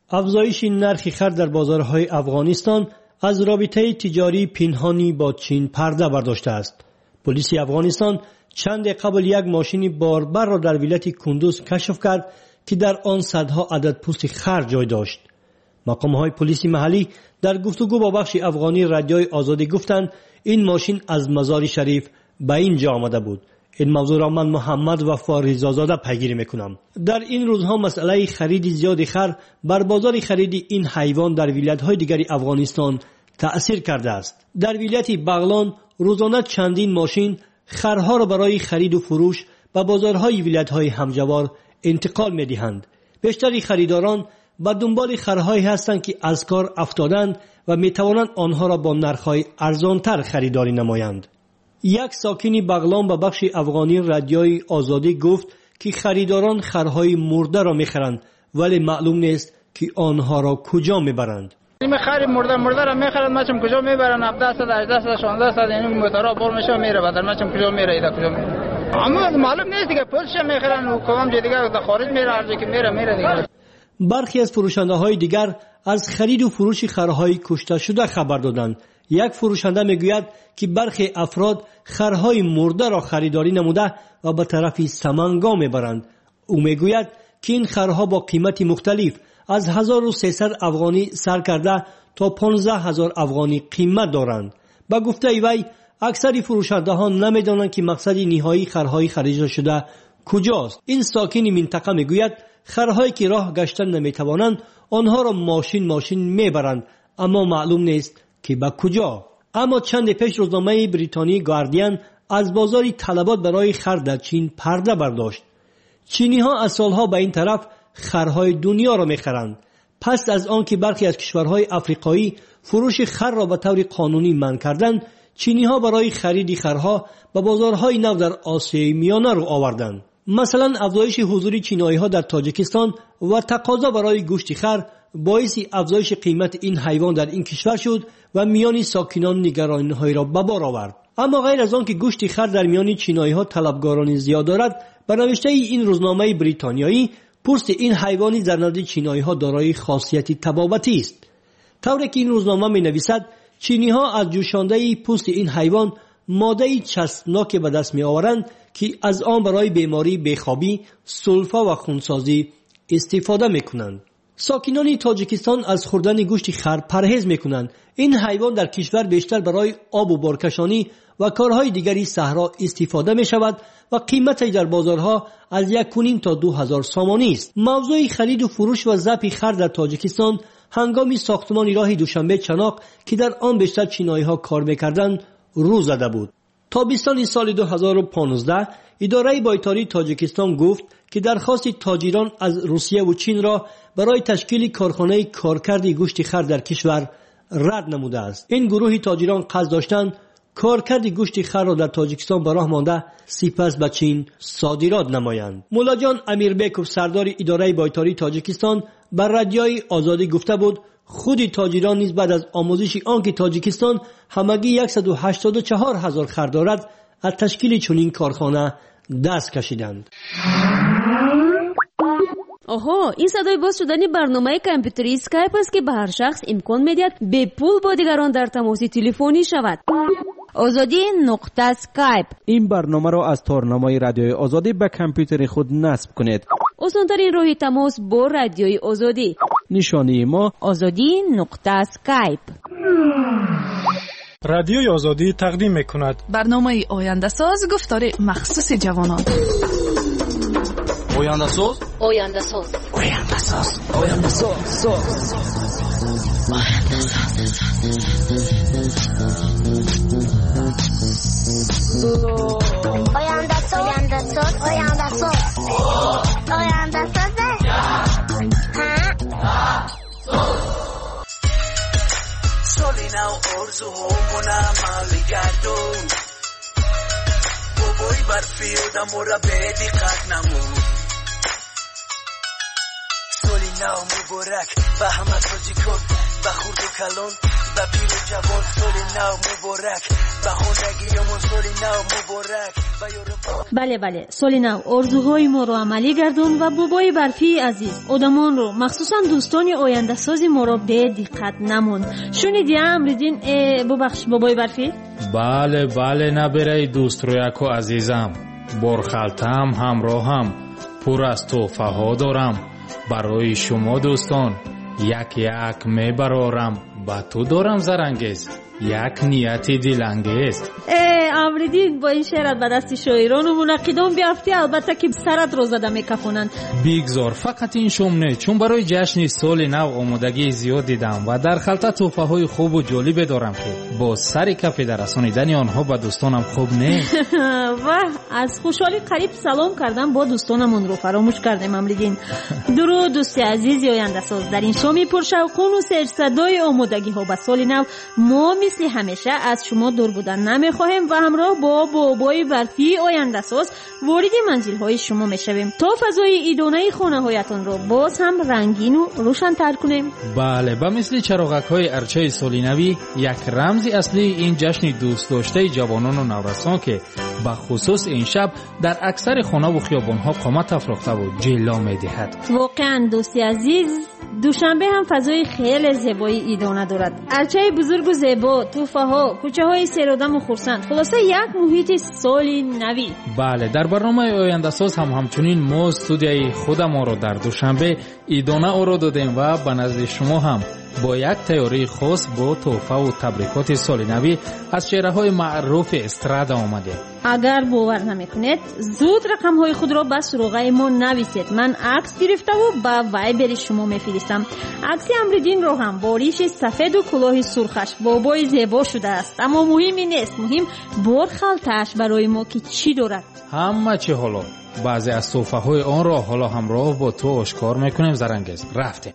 افزایش نرخ خر در بازارهای افغانستان از رابطه تجاری پنهانی با چین پرده برداشته است. پلیس افغانستان چند قبل یک ماشین باربر را در ولایت کندوز کشف کرد که در آن صدها عدد پوست خر جای داشت. مقام‌های پلیس محلی در گفتگو با بخش افغانی رادیوی آزادی گفتند این ماشین از مزار شریف به اینجا آمده بود. این موضوع را من محمد وفا رضازاده پیگیری میکنم. در این روزها مسئله خرید زیاد خر بر بازار خرید این حیوان در ولایت‌های دیگر افغانستان تأثیر کرده است. در ولایت بغلان روزانه چندین ماشین خرها را برای خرید و فروش به بازارهای ولایت‌های همجوار انتقال می‌دهند. بیشتر خریداران به دنبال خرهایی هستند که از کار افتادند و می‌توانند آنها را با نرخ‌های ارزان‌تر خریداری نمایند. یک ساکن بغلان به بخش افغانی رادیوی آزادی گفت که خریداران خرهای مرده را می‌خرند ولی معلوم نیست که آنها را کجا می‌برند. این خر مرده را می‌خرند، ماچم کجا می‌برند؟ 17 تا 18 تا 16 تا این موتورا بر میشه میره بعد ماچم کجا میره ایدا کجا میره. اما معلوم نیست دیگه پولش می‌خرند و کدام جای دیگه در خارج میره هر جایی که میره دیگه. برخی از فروشنده‌های دیگر از خرید و فروش خرهای کشته شده خبر دادند. یک فروشنده میگوید که برخی افراد خرهای مرده را خریداری نموده و به طرف سمنگان میبرند. او میگوید که این خرها با قیمت مختلف از 1300 افغانی سر کرده تا 15000 افغانی قیمت دارند. با گفته وی اکثر فروشنده ها نمیدانند که مقصد نهایی خرهای خرید شده کجاست. این ساکن منطقه میگوید خرهایی که راه گشتن نمیتوانند آنها را ماشین میبرند اما معلوم نیست که به کجا. اما چند پیش روزنامه بریتانی گاردین از بازار طلبات برای خر در چین پرده برداشت. چینی ها از سالها به این طرف خرهای دنیا را میخرند. پس از آن که برخی از کشورهای افریقایی فروش خر را به طور قانونی منع کردند، چینی ها برای خرید خرها به بازارهای نو در آسیای میانه رو آوردند. مثلا افزایش حضور چینایی ها در تاجیکستان و تقاضا برای گوشت خر باعث افزایش قیمت این حیوان در این کشور شد و میان ساکنان نگرانی‌های را به بار آورد. اما غیر از آن که گوشت خر در میان چینایی ها طلبگاران زیاد دارد، به نوشته این روزنامه بریتانیایی پوست این حیوانی در نزد چینایی ها دارای خاصیت طبابتی است. طوری که این روزنامه می نویسد چینی ها از جوشانده پوست این حیوان ماده چسبناک به دست می آورند که از آن برای بیماری بیخوابی، سلفه و خونسازی استفاده می کنند. ساکنان تاجیکستان از خوردن گوشت خر پرهیز میکنند. این حیوان در کشور بیشتر برای آب و بارکشانی و کارهای دیگری صحرا استفاده می شود و قیمتش در بازارها از 1.5 تا 2000 سامانی است. موضوع خرید و فروش و ذبح خر در تاجیکستان هنگام ساختمان راه دوشنبه چناق که در آن بیشتر چینایی ها کار میکردند رو زده بود. تابستان سال 2015 اداره بایتاری تاجیکستان گفت که درخواست تاجران از روسیه و چین را برای تشکیل کارخانه کارکرد گوشت خر در کشور رد نموده است. این گروه تاجران قصد داشتند کارکرد گوشت خر را در تاجیکستان به راه مانده سپس به چین صادرات نمایند. مولا جان امیربکوف سردار اداره بایتاری تاجیکستان بر رادیوی آزادی گفته بود خود تاجران نیز بعد از آموزش آنکه تاجیکستان همگی 184,000 خر دارد از تشکیل چنین کارخانه دست کشیدند. آها، این صدای باز شدن برنامه کامپیوتری اسکایپ است که به هر شخص امکان می‌دهد به پول با دیگران در تماس تلفنی شود. آزادی نقطه اسکایپ. این برنامه را از تارنمای رادیوی آزادی به کامپیوتر خود نصب کنید. آسان‌ترین راه تماس با رادیوی آزادی. نشانی ما آزادی نقطه اسکایپ. رادیوی آزادی تقدیم می‌کند برنامه آینده ساز گفتار مخصوص جوانان. آینده ساز آینده ساز آینده ساز آینده ساز سالی نو آرزوهامونم عملی گردون بابای برفی آدم را به دقت نمون سالی نو مبارک به همه تاجیکان به خورد و کلان به پیر و جوان سال نو مبارک به خونگیامون سال نو مبارک. بله سال نو آرزوهای ما رو عملی گردون و بابای برفی عزیز آدمان رو مخصوصا دوستان آینده سازی ما رو به دقت نموند. شنیدی امریدین ببخش بابای برفی؟ بله نبره دوست رویکو عزیزم، برخالتم همراهم پر از تحفه ها دارم برای شما دوستان، یک میبرارم با تو دارم زرنگیز، یک نیتی دلانگیز. امریدین با این شعرت به دست شاعران و منقدان بیافتی، البته که سرت رو زده میکفونند. بیگذار فقط این شم نه، چون برای جشن سال نو آمادگی زیاد دیدم و در خلطه تحفه های خوب و جالب دارم که با سر کف در رسانیدن آنها به دوستانم خوب نه. و از خوشحالی قریب سلام کردم با دوستانمون رو فراموش کردیم امریدین. درود دوستی عزیزی آینده ساز، در این شامی پرشوقون و سرصدای آمادگی ها به سال نو ما مثل همیشه از شما دور بودن نمیخواهیم و همراه با بابای برفی آینده ساز وارد منزل های شما میشویم تا فضای ایدانه خانه هایتان رو باز هم رنگین و روشن تر کنیم. بله، به مثل چراغک های ارچه سالی نوی یک رمز اصلی این جشن دوست داشته جوانان و نورسان که به خصوص این شب در اکثر خانه و خیابان ها قامت افراخته و جلوه میدهد. واقعا دوستی عزیز، دوشنبه هم فضای خیلی زیبایی ایدانه دارد. ارچه بزرگ و زیبا، توفه ها، کوچه های سیرادم و خرسند، خلاصه یک محیط سالی نوی. بله، در برنامه آینده ساز هم همچنین ما استودیوی خودمان رو در دوشنبه ایدانه او رو دادیم و به نزد شما هم با یک تیاری خاص با تحفه و تبریکات سال نوی از شعرهای معروف استرادا آمده. اگر باور نمیکنید زود رقم های خود را به سراغ ما نویسید. من عکس گرفته و به وایبر شما میفرستم. عکس امریدین رو هم با ریش سفید و کلاه سرخش بابای زیبا شده است، اما مهمی نیست، مهم برخالتش برای ما که چی دارد. همه چی حالا بعضی از تحفه های آن را حالا همراه با تو آشکار میکنیم. زرنگیز رفتیم.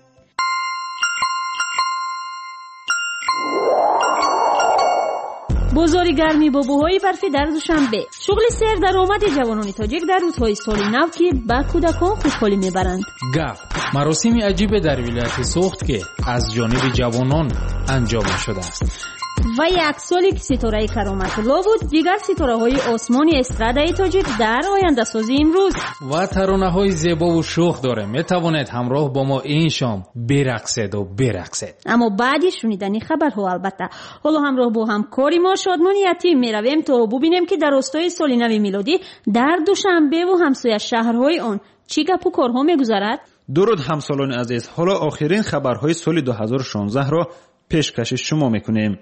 بازار گرمی باباهای برفی در دوشنبه. شغل سیر در آمد جوانان تاجیک در روزهای سال نو که به کودکان خوشحالی میبرند. گپ مراسم عجیب در ولایت سوخت که از جانب جوانان انجام شده است. و یک سالی که ستاره کرامت الله بود، دیگر ستاره های آسمانی استرادای تاجیک در آینده سازی امروز و ترانه های زیبا و شوخ داره. می توانید همراه با ما این شام برقصید و برقصید. اما بعدی شنیدنی خبرها البته. حالا همراه با همکاری ما شادمان یتیم می رویم تا ببینیم که در راستای سال نو میلادی در دوشنبه و همسایه شهرهای آن چی گپ و کارها میگذرد. درود همسالان عزیز، حالا آخرین خبرهای سال 2016 را پیشکش شما میکنیم.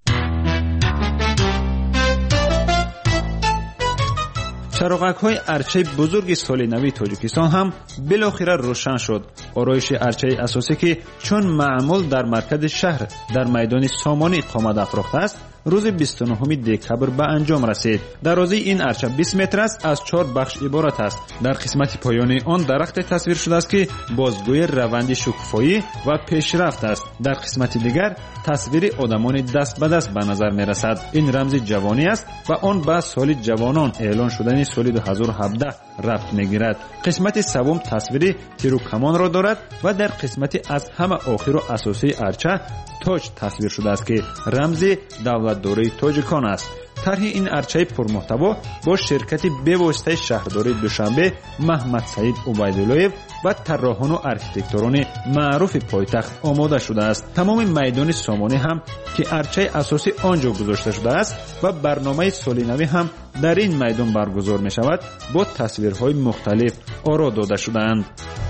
چراغک های ارچه بزرگ سال نوی تاجیکستان هم بالاخره روشن شد. آرایش ارچه اساسی که چون معمول در مرکز شهر در میدان سامانی قامت افراخته است، روز 29 دکبر به انجام رسید. درازی این ارچه 20 متر است، از 4 بخش عبارت است. در قسمت پایانی آن درخت تصویر شده است که بازگوی روند شکوفایی و پیشرفت است. در قسمت دیگر تصویر آدمان دست به دست به نظر می رسد. این رمز جوانی است و آن به سال جوانان اعلان شدن سال 2017 ربط می گیرد. قسمت سوم تصویر تیر و کمان را دارد و در قسمت از همه آخر و اساسی ارچه تاج تصویر شده است که رمز دولتداری تاجیکان است. طرح این ارچه پرمحتوا با شرکت به‌واسطه شهردار دوشنبه محمد سعید عبیدالله و طراحان و آرکیتکتوران معروف پایتخت آماده شده است. تمام میدان سامانی هم که ارچه اساسی آنجا گذاشته شده است و برنامه سال نو هم در این میدان برگزار می شود با تصویرهای مختلف آرا داده شده‌اند.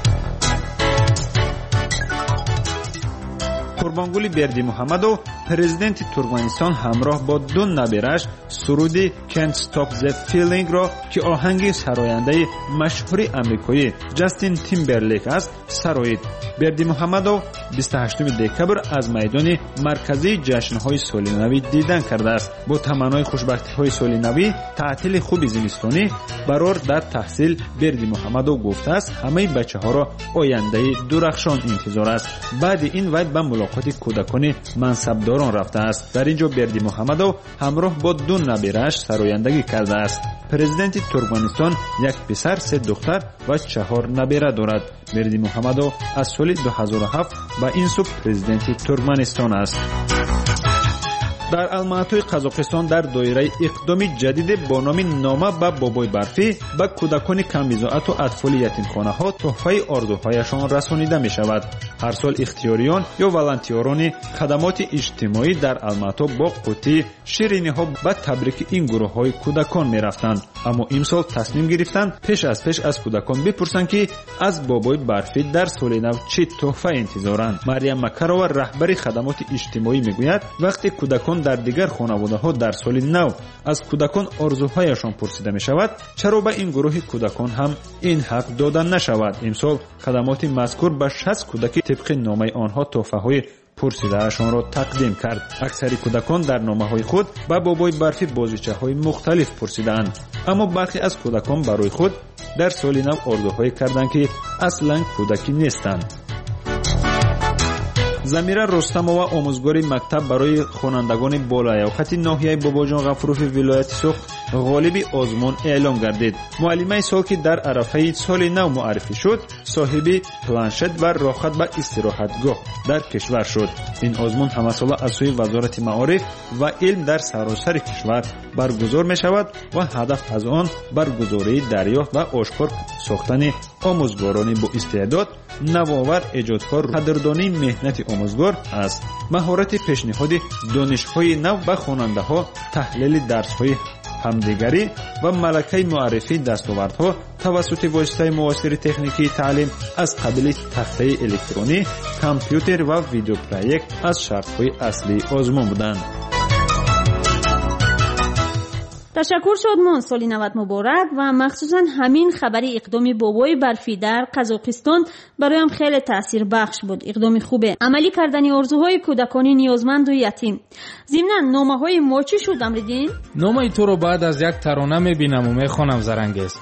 قربانگولی بردی محمدو پرزیدنت ترکمنستان همراه با دو نبیرش سرودی Can't Stop the Feeling را که آهنگ سراینده مشهور امریکایی جاستین تیمبرلیک است سرایید. بردی محمدو 28 دکبر از میدان مرکزی جشن‌های سال نو دیدن کرده است. با تمنای خوشبختی‌های سال نو تعطیل خوب زمستانی برار در تحصیل بردی محمدو گفته است همه بچه‌ها را آینده درخشان انتظار است. بعد این وقت به ملاقات کودکان منصبدار گذاران رفته است. در اینجا берди муҳаммадов ҳамроҳ бо 2 набирааш сарояндагӣ кардааст. президенти туркманистон 1 писар, 3 духтар ва 4 набира дорад. берди муҳаммадов аз соли 2007 ба ин суб президенти туркманистон аст. дар алматои қазоқистон дар доираи иқдоми ҷадиде бо номи нома ба бобои барфӣ ба кӯдакони камбизоату атфоли ятимхонаҳо тӯҳфаи орзуҳояшон расонида мешавад. ҳар сол ихтиёриён ё волонтёрони хадамоти иҷтимоӣ дар алмато бо қутӣ шириниҳо ба табрики ин гурӯҳҳои кӯдакон мерафтанд. аммо имсол тасмим гирифтанд пеш аз кӯдакон бипурсанд ки аз бобои барфӣ дар соли нав чӣ тӯҳфа интизоранд. мариям макарова раҳбари хадамоти иҷтимоӣ мегӯяд вақте кӯдакон дар дигар хонаводаҳо дар соли нав аз кӯдакон орзуҳояшон пурсида мешавад, чаро ба ин гурӯҳи кӯдакон ҳам ин ҳақ дода нашавад? имсол хадамоти мазкур ба 60 кӯдаки тибқи номаи онҳо тӯҳфаҳои пурсидаашонро тақдим кард. аксари кӯдакон дар номаҳои худ ба бобои барфӣ бозичаҳои мухталиф пурсидаанд. аммо бархе аз кӯдакон барои худ дар соли нав орзуҳое карданд ки аслан кӯдакӣ нестанд. замира рустамова омӯзгори мактаб барои хонандагони болаёқати ноҳияи бобоҷон ғафурови вилояти Суғд ғолиби озмун эълон гардид. муаллимаи сол ки дар арафаи соли нав муаррифӣ шуд, соҳиби планшет ва рохат ба истироҳатгоҳ дар кишвар шуд. ин озмун ҳамасола аз сӯи вазорати маориф ва илм дар саросари кишвар баргузор мешавад ва ҳадаф аз он баргузории дарёфт ва ошкор сохтани омӯзгорони боистеъдод, навовар, эҷодкор, қадрдонии меҳнати омӯзгор аст. маҳорати пешниҳоди донишҳои нав ба хонандаҳо, таҳлили дарсҳои ҳамдигарӣ ва малакаи муаррифии дастовардҳо тавассути воситаи муосири техникии таълим аз қабили тахтаи электронӣ, компютер ва видеопроект аз шартҳои аслии озмун буданд. ташаккур шодмон, соли 90 муборак ва махсусан ҳамин хабари иқдоми бобои барфӣ дар қазоқистон бароям хеле таъсирбахш буд. иқдоми хубе, амалӣ кардани орзуҳои кӯдакони ниёзманду ятим. зимнан номаҳои мо чӣ шуд Амриддин? номаи туро баъд аз як тарона мебинаму мехонам Зарангез.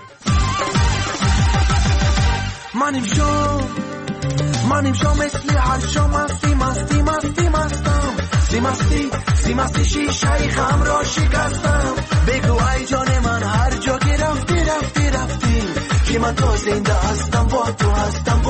маним шо мисли ҳар шом масти шишаи хамро шикастам. бегу ай ҷони ман ҳар ҷо ки рафти ки ман то зинда ҳастам, бо ту ҳастам.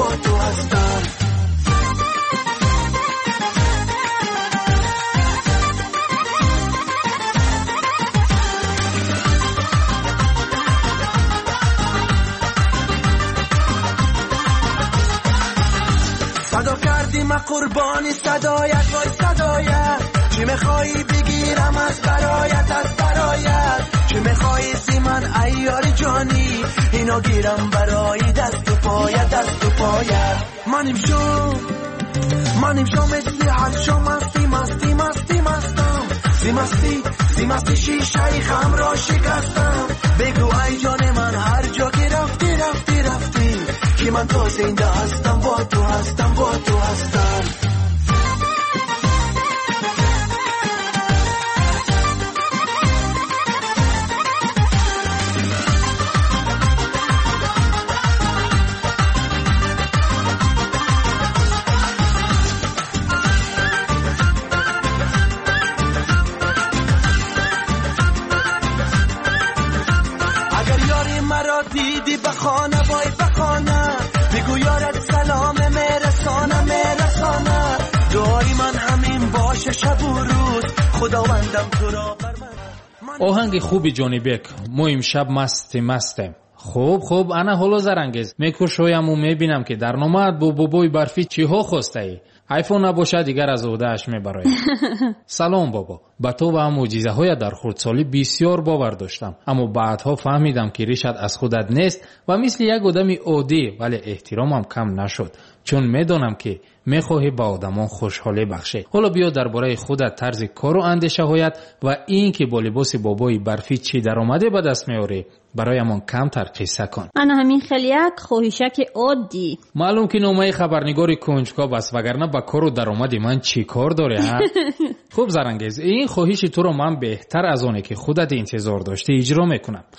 صدا کردی ما قربانی صدایت وای صدایت. چی میخوایی بگیرم از برایت چی میخوایی سی من ایاری جانی اینو گیرم برای دست و پایت. منیم شو مثل هر شو مستی شیشه خم را شکستم. بگو ای جان من هر جا که رفتی که من تو زنده هستم، با تو هستم. دیدی بخانه وای بخانه، بگو یارت سلام میرسانه. دعای من همین باشه شب و روز، خداوندم تو را بر من. آهنگ خوبی جانی بک. ما امشب مستیم. خوب انا حالا زرنگز میکشویم و میبینم که در نامت با بابای برفی چی ها خواسته ای. айфон набоша дигар аз уҳдааш мебароям. салом бобо, ба ту ва мӯъҷизаҳоя дар хурдсолӣ бисёр бовар доштам, аммо баъдҳо фаҳмидам ки ришат аз худат нест ва мисли як одами оддӣ, вале эҳтиромам кам нашуд, чун медонам ки мехоҳӣ ба одамон хушҳолӣ бахшӣ. ҳоло биё дар бораи худат тарзи кору андешаҳоят ва ин ки бо либоси бобои барфӣ чӣ даромаде ба даст меорӣ бароямон камтар қисса кун. ана ҳамин хеле як хоҳишаки оддӣ. маълум ки номаи хабарнигори кунҷкоб аст, вагарна ба кору даромади ман чӣ кор дорӣ? хуб Зарангез, ин хоҳиши туро ман беҳтар аз оне ки худат интизор доштӣ иҷро мекунам. хуб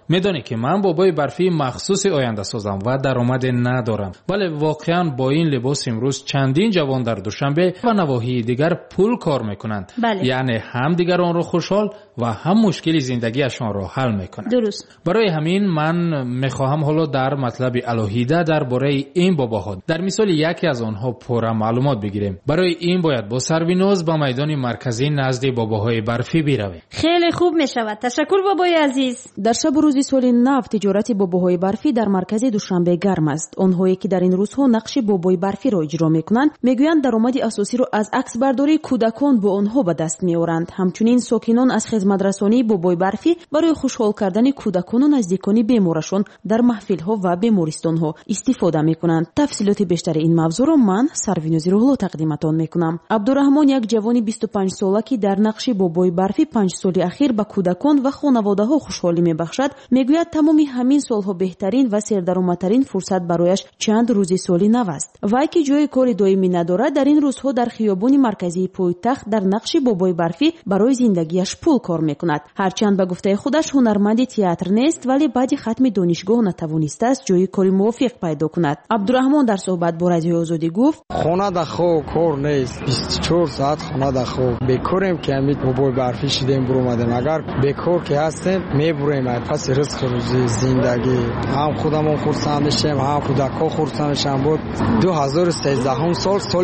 میدانی که من بابای برفی مخصوص آینده سازم و درآمد ندارم، ولی واقعا با این لباس امروز چندین جوان در دوشنبه و نواحی دیگر پول کار میکنند. یعنی هم دیگران رو خوشحال و هم مشکل زندگیشان را حل میکنند. درست. برای همین من میخواهم حالا در مطلب الهیده درباره این باباها در مثال یکی از آنها پر معلومات بگیریم. برای این باید با سرویناز به میدان مرکزی نزد باباهای برفی برویم. خیلی خوب میشود. تشکر بابای عزیز. در شب روز سال نو تجارت باباهای برفی در مرکز دوشنبه گرم است. آنهایی که در این روزها نقش بابای برفی را اجرا میکنند میگویند درآمد اساسی را از عکس برداری کودکان با آنها به دست میآورند. همچنین ساکنان از خدمترسانی بابای برفی برای خوشحال کردن کودکان و نزدیکان بیمارشان در محفل‌ها و بیمارستان‌ها استفاده میکنند. تفصیلات بیشتر این موضوع را من سرویناز روحلو تقدیمتان میکنم. عبدالرحمن یک جوان 25 ساله که در نقش بابای برفی 5 سال اخیر به کودکان و خانواده‌ها خوشحالی میبخشد میگوید تمامی همین سالها بهترین و سردرآمدترین فرصت برایش چند روز سال نو است. وای که جای کار دائمی ندارد در این روزها در خیابان مرکزی پایتخت در نقش بابای برفی برای زندگیش پول کار میکند. هرچند به گفته خودش هنرمند تئاتر نیست ولی بعد ختم دانشگاه نتوانسته است جای کاری موافق پیدا کند. عبدالرحمن در صحبت با رادیو آزادی گفت خانه دخو کار نیست 24 ساعت خانه دخو بیکاریم که امید بابای برفی شدیم برآمدیم. اگر بیکار که هستیم میبریم پس رزق روزی زندگی هم خودمون خرسند میشیم هم کودکا خرسند میشن. بود 2013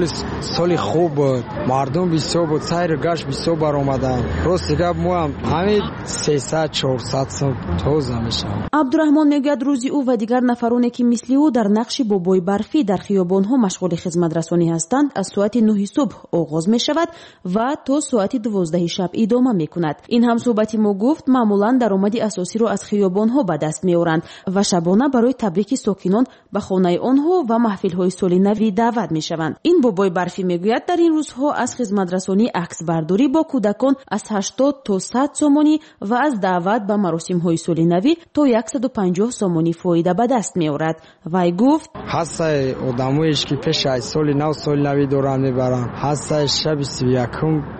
سال خوب بود. مردم بسیار بود سیر گشت بسیار برآمدن. راست دیگه ما هم همین 300 400 توزه میشم. عبدالرحمن میگوید روزی او و دیگر نفرانی که مثل او در نقش بابای برفی در خیابان‌ها مشغول خدمت رسانی هستند از ساعت 9 صبح آغاز می شود و تا ساعت 12 شب ادامه می کند. این هم صحبتی ما گفت معمولا درآمد اساسی را از خیابان‌ها به دست می‌آورند و شبانه برای تبریک ساکنان به خانه آنها و محفل‌های سال نو دعوت می‌شوند. این بابای برفی میگوید در این روزها از خدمت رسانی عکس برداری با کودکان از 80 تا 100 سومانی و از دعوت به مراسم‌های سال نو تا 150 سومانی فایده به دست می‌آورد. وی گفت هسته آدمایش که پیش از سال نو دوران میبرن، هسته شب 31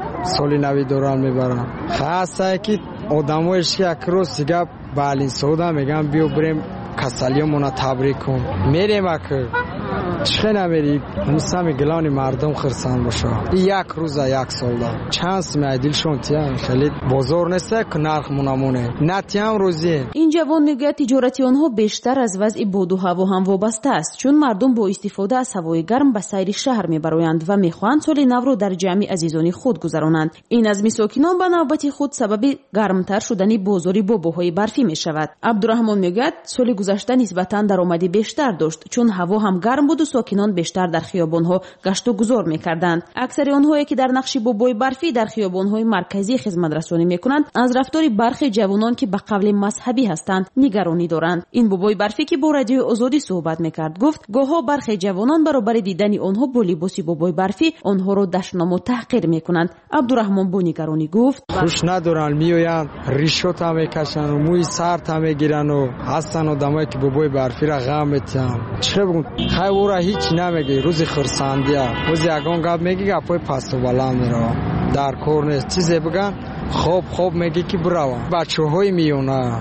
سال نو دوران میبرن، هسته که آدمایش که یک روز دیگه بالین سودا میگن بیو بریم کسالیمون تبریک کن. میریم اکر چخه نمیری موسم گلانی مردم خرسان باشه. یک روز یک سال دا چانس میدیلشون تیان خیلی بزرگ نیسته که نرخ منامونه نتیام روزی. این جوان میگه تجارتی آنها بیشتر از وضع باد و هوا هم وابسته است چون مردم با استفاده از هوای گرم به سیر شهر میبرایند و میخواهند سال نو رو در جمع عزیزان خود گذرانند. این از مساکنان به نوبت خود سبب گرمتر شدن بازاری باباهای برفی میشود. عبدالرحمن میگه سال گذشته نسبتا درآمدی بیشتر داشت چون هوا هم گرم بود و ساکنان بیشتر در خیابان‌ها گشت و گذار می‌کردند. اکثر آنهایی که در نقش بابای برفی در خیابان‌های مرکزی خدمت رسانی می‌کنند از رفتار برخی جوانان که به قول مذهبی هستند نگرانی دارند. این بابای برفی که با رادیو آزادی صحبت می‌کرد گفت گاه‌ها برخی جوانان برابر دیدن آنها با لباس بابای برفی آنها را دشنام و تحقیر می‌کنند. عبدالرحمن با نگرانی گفت خوش ندارن میآیند ریشوت هم می‌کشن و موی سر هم می‌گیرن و هستن آدمایی که بابای برفی را غم می‌تن. چه بگم خیلی هیچ نمیگی روزی خرسندیه روزی یگان گپ میگی گپای پست و بلند میره در کار نیست چیزی بگن خوب میگی که براو بچه‌های میونه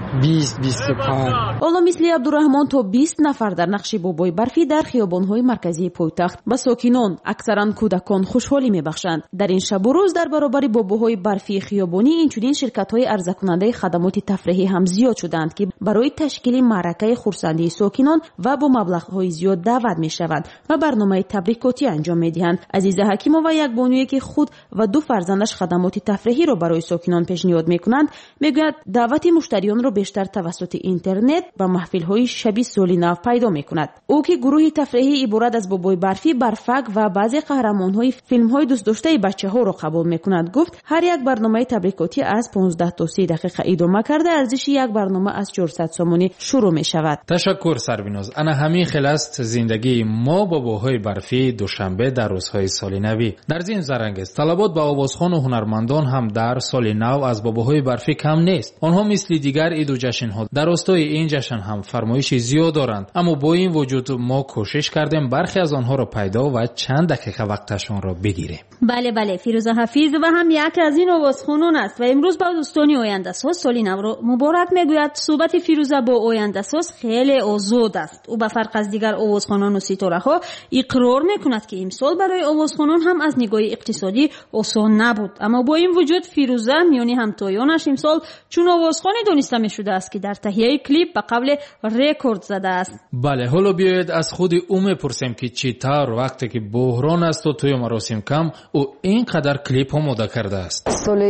20-25. حالا مثل عبدالرحمن تا 20 نفر در نقش بابای برفی در خیابان‌های مرکزی پایتخت به ساکنان اکثرا کودکان خوشحالی میبخشند. در این شب و روز در برابر باباهای برفی خیابانی اینچنین شرکت‌های عرضه کننده خدمات تفریحی هم زیاد شدند که برای تشکیل معرکه خرسندی ساکنان و با مبلغ‌های زیاد دعوت میشوند و برنامه تبریکاتی انجام میدهند. عزیزه حکیمова یک بانویی که خود و 2 فرزندش خدمات تفریحی را برای ساکنان پیشنهاد میکنند میگوید دعوت مشتریان را بیشتر توسط اینترنت و محفل‌های شب سال نو پیدا میکند. او که گروه تفریحی عبارت از بابای برفی، برفک و بعضی قهرمان‌های فیلم‌های دوست داشته بچه‌ها را قبول میکند. گفت هر یک برنامه تبریکاتی از 15 تا 30 دقیقه ادامه کرده ارزش یک برنامه از 400 سومانی شروع میشود. تشکر سرویناز. انا همین خلاص زندگی ما باباهای برفی دوشنبه در روزهای سال نو. در این زرنگست طلبات به آوازخوان و هنرمندان هم در سال соли нав аз бобоҳои барфӣ кам нест. онҳо мисли дигар иду ҷашнҳо дар ростои ин ҷашн ҳам фармоиши зиёд доранд, аммо бо ин вуҷуд мо кӯшиш кардем бархе аз онҳоро пайдо ва чанд дақиқа вақташонро бигирем. бале фирӯза ҳафизова ҳам яке аз ин овозхонон аст ва имрӯз ба дӯстони ояндасоз соли навро муборак мегӯяд. суҳбати фирӯза бо ояндасоз хеле озод аст. ӯ ба фарқ аз дигар овозхонону ситораҳо иқрор мекунад ки имсол барои овозхонон ҳам аз нигоҳи иқтисодӣ осон набуд, аммо бо ин вуҷуд фирӯза миёни ҳамтоёнаш имсол чун овозхоне дониста мешудааст ки дар таҳияи клип ба қавле рекорд задааст. бале, ҳоло биёед аз худи ӯ мепурсем ки чӣ тавр вақте ки буҳрон асту тӯю маросим кам ӯ ин қадар клип омода кардааст. соли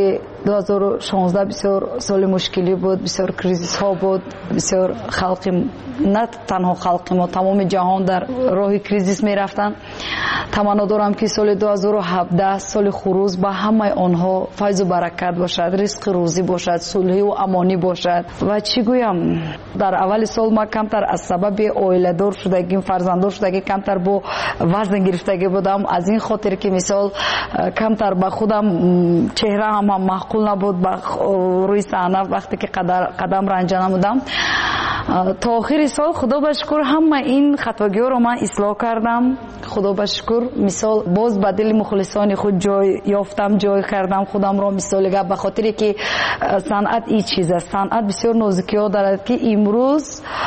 2016 бисёр соли мушкилӣ буд, бисёр кризисҳо буд, бисёр халқи на танҳо халқи мо тамоми ҷаҳон дар роҳи кризис мерафтанд. таманно дорам ки соли 2017 соли хурӯз ба ҳамаи онҳо файзу баракат бошад, ризқи рӯзӣ бошад, сулҳу амонӣ бошад. ва чӣ гӯям, дар аввали сол ма камтар аз сабаби оиладор шудагим, фарзанддор шудагӣ камтар бо вазн гирифтагӣ будам. аз ин хотир ки мисол камтар ба худам чеҳраам ҳам маъқул набуд ба рӯи саҳна вақте ки қадам ранҷа намудам. то охири сол худо ба шукр ҳама ин хатогиҳоро ман ислоҳ кардам. худо ба шукр мисол боз ба дили мухлисони худ ҷой ёфтам, ҷой кардам худамро. мисоли гап ба хотире ки санъат ин чиз аст. санъат бисёр нозукиҳо дорад ки имрӯз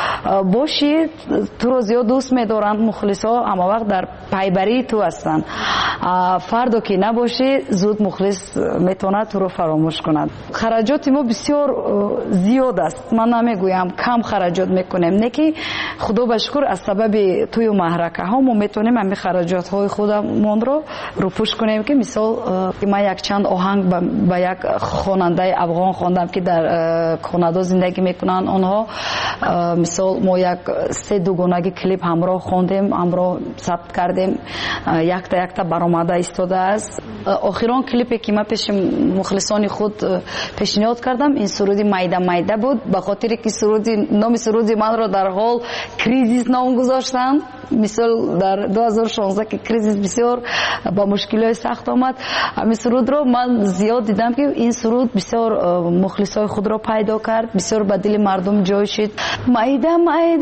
боши туро зиёд дӯст медоранд мухлисҳо, ҳамавақт дар пайбарии ту ҳастанд. фардо ки набоши зуд мухлис метавонад туро фаромӯш кунад. хараҷоти мо бисёр зиёд аст. ман намегӯям кам хараҷот мекунем, не ки худо ба шукр аз сабаби тӯю маҳракаҳо мо метавонем ҳамин хараҷотҳои худамонро рӯпӯш кунем. ки мисол ман якчанд оҳанг ба як хонандаи афғон хондам ки дар канада зиндагӣ мекунанд. онҳо мисол мо як 3 дугонаги клип ҳамроҳ хондем, ҳамроҳ сабт кардем, якта баромада истодааст. охирон клипе ки ман пеши мухлисони худ пешниҳод кардам, ин суруди майда буд, ба хотире ки номи суруди манро дар ҳол кризис ном гузоштанд. мисол дар 2016 ки кризис бисёр ба мушкилои сахт омад, ҳамин сурудро ман зиёд дидам ки ин суруд бисёр мухлисои худро пайдо кард, бисёр ба дили мардум ҷой шид. майда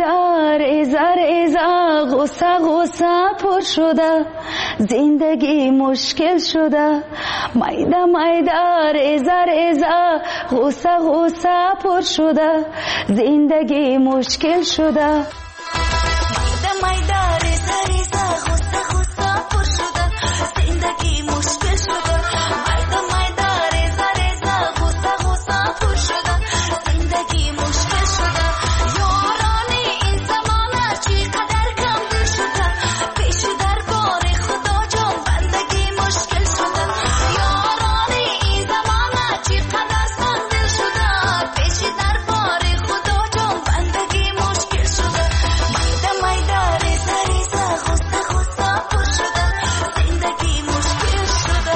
реза ғусса пур шуда, зиндагӣ мушкил шуда. майда реза ғусса пур шуда, зиндагӣ мушкил шуда. майда реза ғусса пур шуда, зиндагӣ мушкил шуда. майда реза ғусса пур шуда, зиндагӣ мушкил шуда. ёрони ин замона чӣ қадар камдир шуда, пеши дарбори худо ҷон бандагӣ мушкил шуда. ёрони ин замона чӣ қадар камдир шуда, пеши дарбори худо ҷон бандагӣ мушкил шуда. майда реза ғусса пур шуда, зиндагӣ мушкил шуда.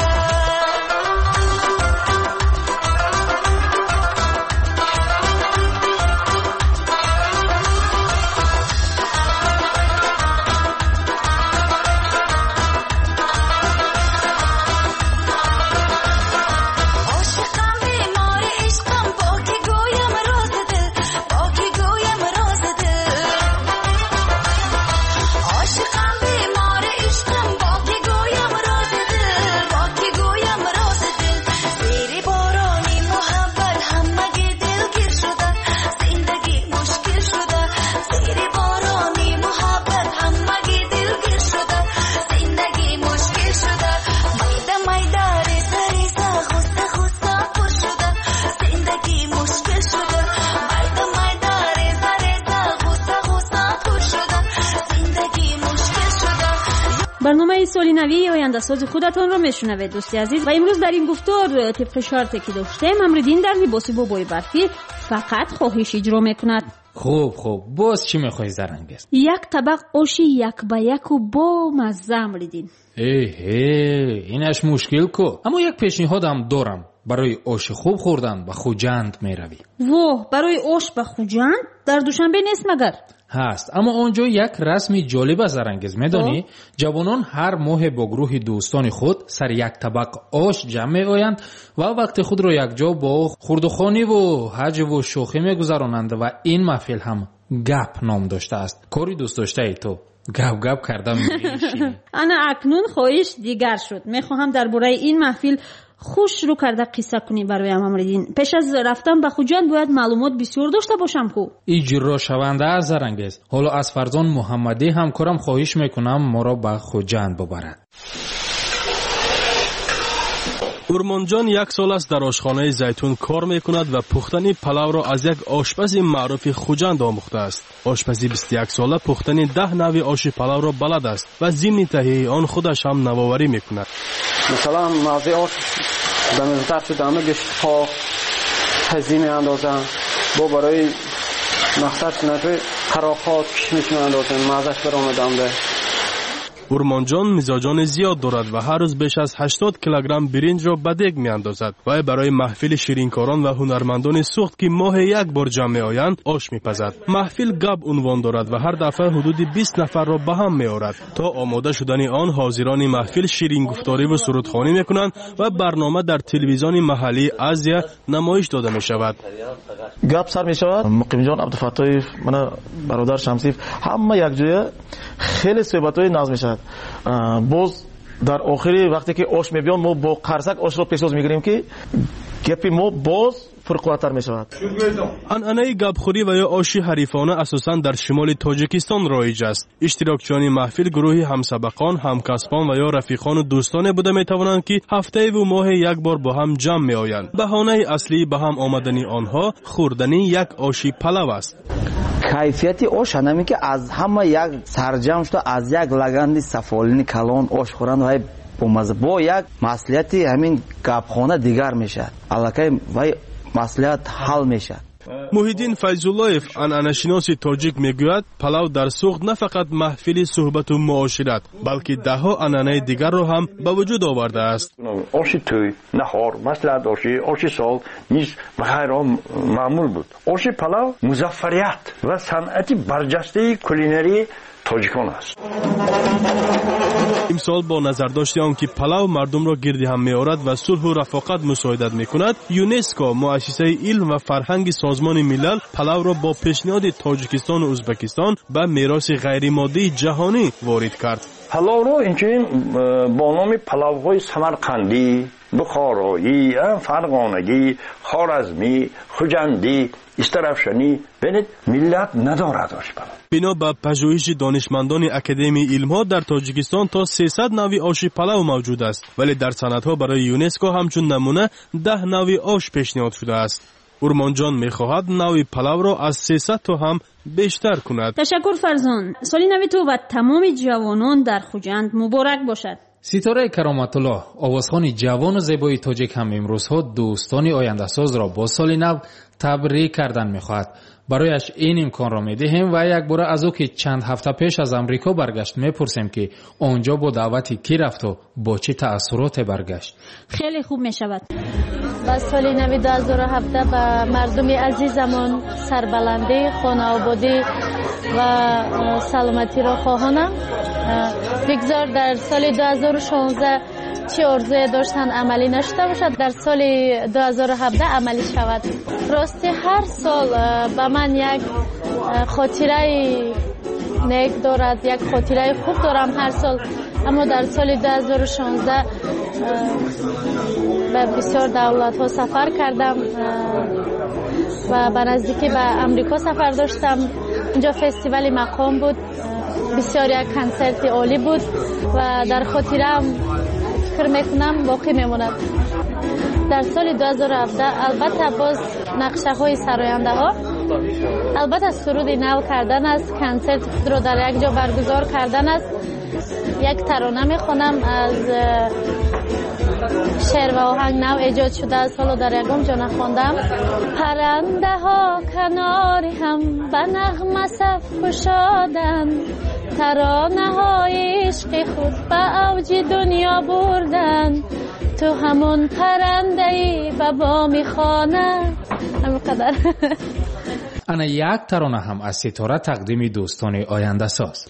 عاشقم بیمار عشقم، با کی گویم راز دل، با کی گویم راز دل. عاشقم بیمار عشقم، با کی گویم راز دل، با کی گویم راز دل. زیر بارانی محبت همگی دلگیر شده، زندگی مشکل شده. زیر بارانی محبت همگی دلگیر شده، زندگی مشکل شده. майда реза ғусса пур шуда, зиндагӣ мушкил шуда. майда реза ғусса пур шуда, зиндагӣ мушкил шуда. барномаи соли навии ояндасози худатонро мешунавед дӯсти азиз. ва имрӯз дар ин гуфтор тибқи шарте ки доштем, амриддин дар либоси бобои барфӣ фақат хоҳиш иҷро мекунад. хуб боз чӣ мехоҳӣ зарангез? як табақ оши якбаяку бо мазза амриддин. инаш мушкил ку. аммо як пешниҳодам дорам. барои оши хуб хӯрдан ба хуҷанд меравӣ. воҳ, барои ош ба хуҷанд дар душанбе нест магар? هست. اما آنجا یک رسمی جالب و زرانگیز میدانی؟ جوانان هر ماه با گروه دوستان خود سر یک طبق آش جمع میآیند و وقت خود را یک جا با خوردوخوانی و حج و شوخی میگذرانند و این محفل هم گپ نام داشته است. کاری دوست داشته ای تو؟ گپ کردم میشینی. انا اکنون خواهش دیگر شد. میخواهم درباره این محفل خوش رو کرده قصه کنی برایم امردین. پیش از رفتن به خوجند باید معلومات بسیار داشته باشم کو. اجرا شونده از زرانگیز. حالا از فرزان محمدی همکارم خواهش میکنم ما را به خوجند ببرد. ارمانجان 1 سال است در آشخانه زیتون کار میکند و پختن پلاو را از یک آشپز معروف خوجند آموخته است. آشپزی 21 ساله پختن 10 نوع آش پلاو را بلد است و ضمن تهیه آن خودش هم نوآوری میکند. مثلا موضع آش در دامه گشت ها تزیین میاندازن، با برای مختص نجوی قراقات کشمش میاندازن، مزهش برآمدم ده. ارمانجان مزاجان زیاد دارد و هر روز بیش از 80 کیلوگرم برنج را به دیگ میاندازد و برای محفل شیرینکاران و هنرمندان سوخت که ماه یک بار جمع میآیند آش میپزد. محفل گپ عنوان دارد و هر دفعه حدود 20 نفر را به هم میآورد. تا آماده شدن آن حاضران محفل شیرین گفتاری و سرودخوانی میکنند و برنامه در تلویزیون محلی آزیا نمایش داده می شود. گپ سر می شود. مقیم جان عبدالفتاح، من برادر شمسیف، همه یک جای خیلی صحبت‌های ناز می شود. باز در آخری وقتی که آش میبیان ما با قرصک آش رو پیش میگیریم که گپی ما باز پرقوتر می شود. عنعنه گپخوری و یا آشی حریفانه اساساً در شمال تاجیکستان رایج است. اشتراکچیان محفل گروهی همسبقان، همکسبان و یا رفیقان و دوستان بوده می توانند که هفته و ماه یک بار با هم جمع می آیند. بهانه اصلی به هم آمدنی آنها خوردن یک آشی پلو است. کیفیت آش هنمی که از همه یک سرجم شده از یک لگندی سفالین کلان آش خورند و با یک مسئولیت همین گپخانه دیگر میشه. الکی وای مسئولیت حل میشه. محیدین فیض‌اللهیف عنعنه‌شناس تاجیک میگوید پلاو در سوخت نه فقط محفل صحبت و معاشرت بلکه دهها عنعنه دیگر را هم به وجود آورده است. آش توی، نهار، مسئلت آشی سال نیز به غیره معمول بود. آش پلاو مظفریت و صنعت برجسته کولینری تاجیکان است. امسال با نظرداشت آن که پلاو مردم را گردی هم می‌آورد و صلح و رفاقت مساعدت می‌کند، یونسکو مؤسسه علم و فرهنگ سازمان ملل پلاو را با پیشنهاد تاجیکستان و ازبکستان به میراث غیرمادی جهانی وارد کرد. پلاو را اینچنین با نام پلاوهای سمرقندی، بخارایی، فرغانگی، خوارزمی، خوجندی، استرافشانی ببینید ملت ندارد آش پلاو. بنا به پژوهش دانشمندان اکادمی علم‌ها در تاجیکستان تا 300 نوع آش پلاو موجود است، ولی در سندها برای یونسکو همچون نمونه 10 نوع آش پیشنهاد شده است. ارمانجان می‌خواهد نوع پلاو را از 300 تا هم بیشتر کند. تشکر فرزان. سال نو تو و تمام جوانان در خوجند مبارک باشد. ستاره کرامت الله آوازخوان جوان و زیبای تاجیک هم امروزها دوستان آینده ساز را با سال نو تبریک کردن می‌خواهد. برایش این امکان را می‌دهیم و یک بار از او که چند هفته پیش از امریکا برگشت می‌پرسیم که آنجا با دعوتی کی رفت و با چه تأثیرات برگشت. خیلی خوب می‌شود. با سال نو 2017 به مردم عزیزمان سربلندی، خانه‌آبادی و سلامتی را خواهانم. بگذار در سال 2016 چه آرزوی داشتن عملی نشده باشد در سال 2017 عملی شود. راستی هر سال به من یک خاطره نیک دارد، یک خاطره خوب دارم هر سال، اما در سال 2016 به بسیار دولت ها سفر کردم و به نزدیکی به امریکا سفر داشتم. اینجا فستیوال مقام بود، بسیار یک کنسرت عالی بود و در خاطرم فکر میکنم باقی میموند. در سال 2017 البته باز نقشه های سراینده ها، البته سرود نو کردن است، کنسرت خود را در یک جا برگزار کردن است. یک ترانه میخونم از شعر و آهنگ نو ایجاد شده است، حالا در یکم جا نخوندم. پرنده ها کنار هم به نغمه صف گشادن، ترانه های عشق خود به اوج دنیا بردن، تو همون پرنده ای به بامی خانه. همینقدر. انا یک ترانه هم از ستاره تقدیم دوستان آینده ساز.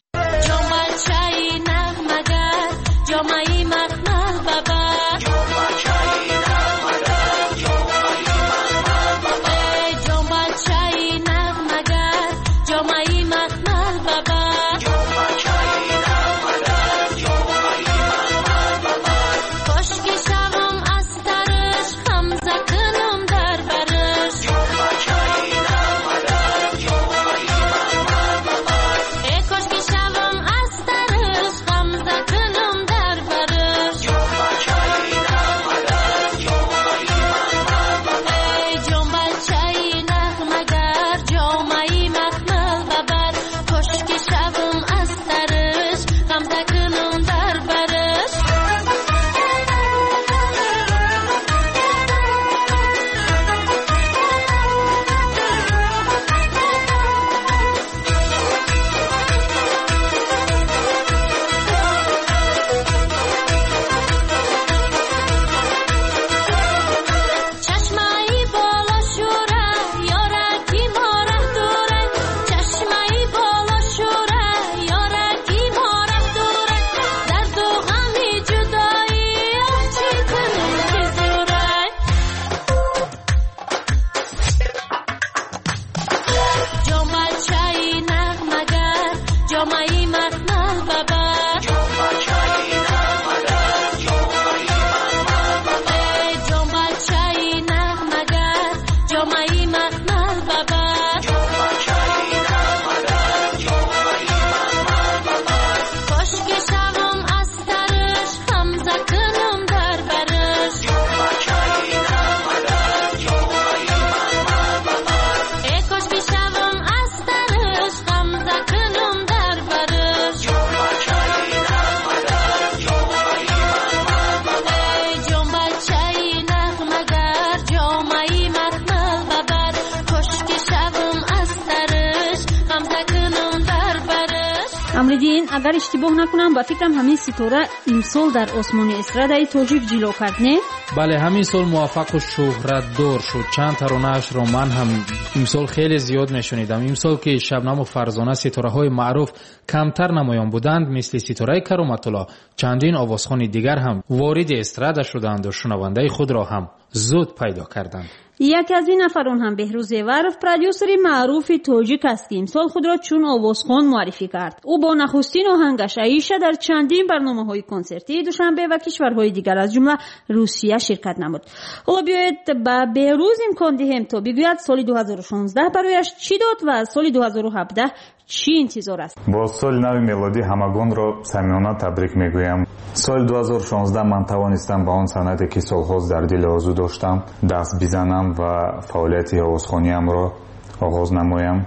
امریدین اگر اشتباه نکنم با فکرم همین ستاره امسال در آسمان استرادای تاجیک جلو کرد نه؟ بله همین سال موفق و شهرت دار شد. چند ترانه‌اش را من هم امسال خیلی زیاد میشنیدم. امسال که شبنم و فرزانه ستاره های معروف کمتر نمایان بودند مثل ستاره کرامت الله، چندین آوازخوان دیگر هم وارد استرادا شدند و شنونده خود را هم زود پیدا کردند. یک از این نفران هم بهروز ورف پرودیوسر معروف تاجیک است که امسال خود را چون آوازخوان معرفی کرد. او با نخستین آهنگش عیشه در چندین برنامه‌های کنسرتی دوشنبه و کشورهای دیگر از جمله روسیه شرکت نمود. حالا بیایید به بهروز امکان دهیم تا بگوید سال 2016 برایش چی داد و سال 2017 چی انتظار است. با سال نو میلادی همگان را صمیمانه تبریک میگویم. سال 2016 من توانستم با آن صنعتی که سال‌هاست در دل آرزو داشتم دست بزنم و فعالیت آوازخوانیم را آغاز نمایم.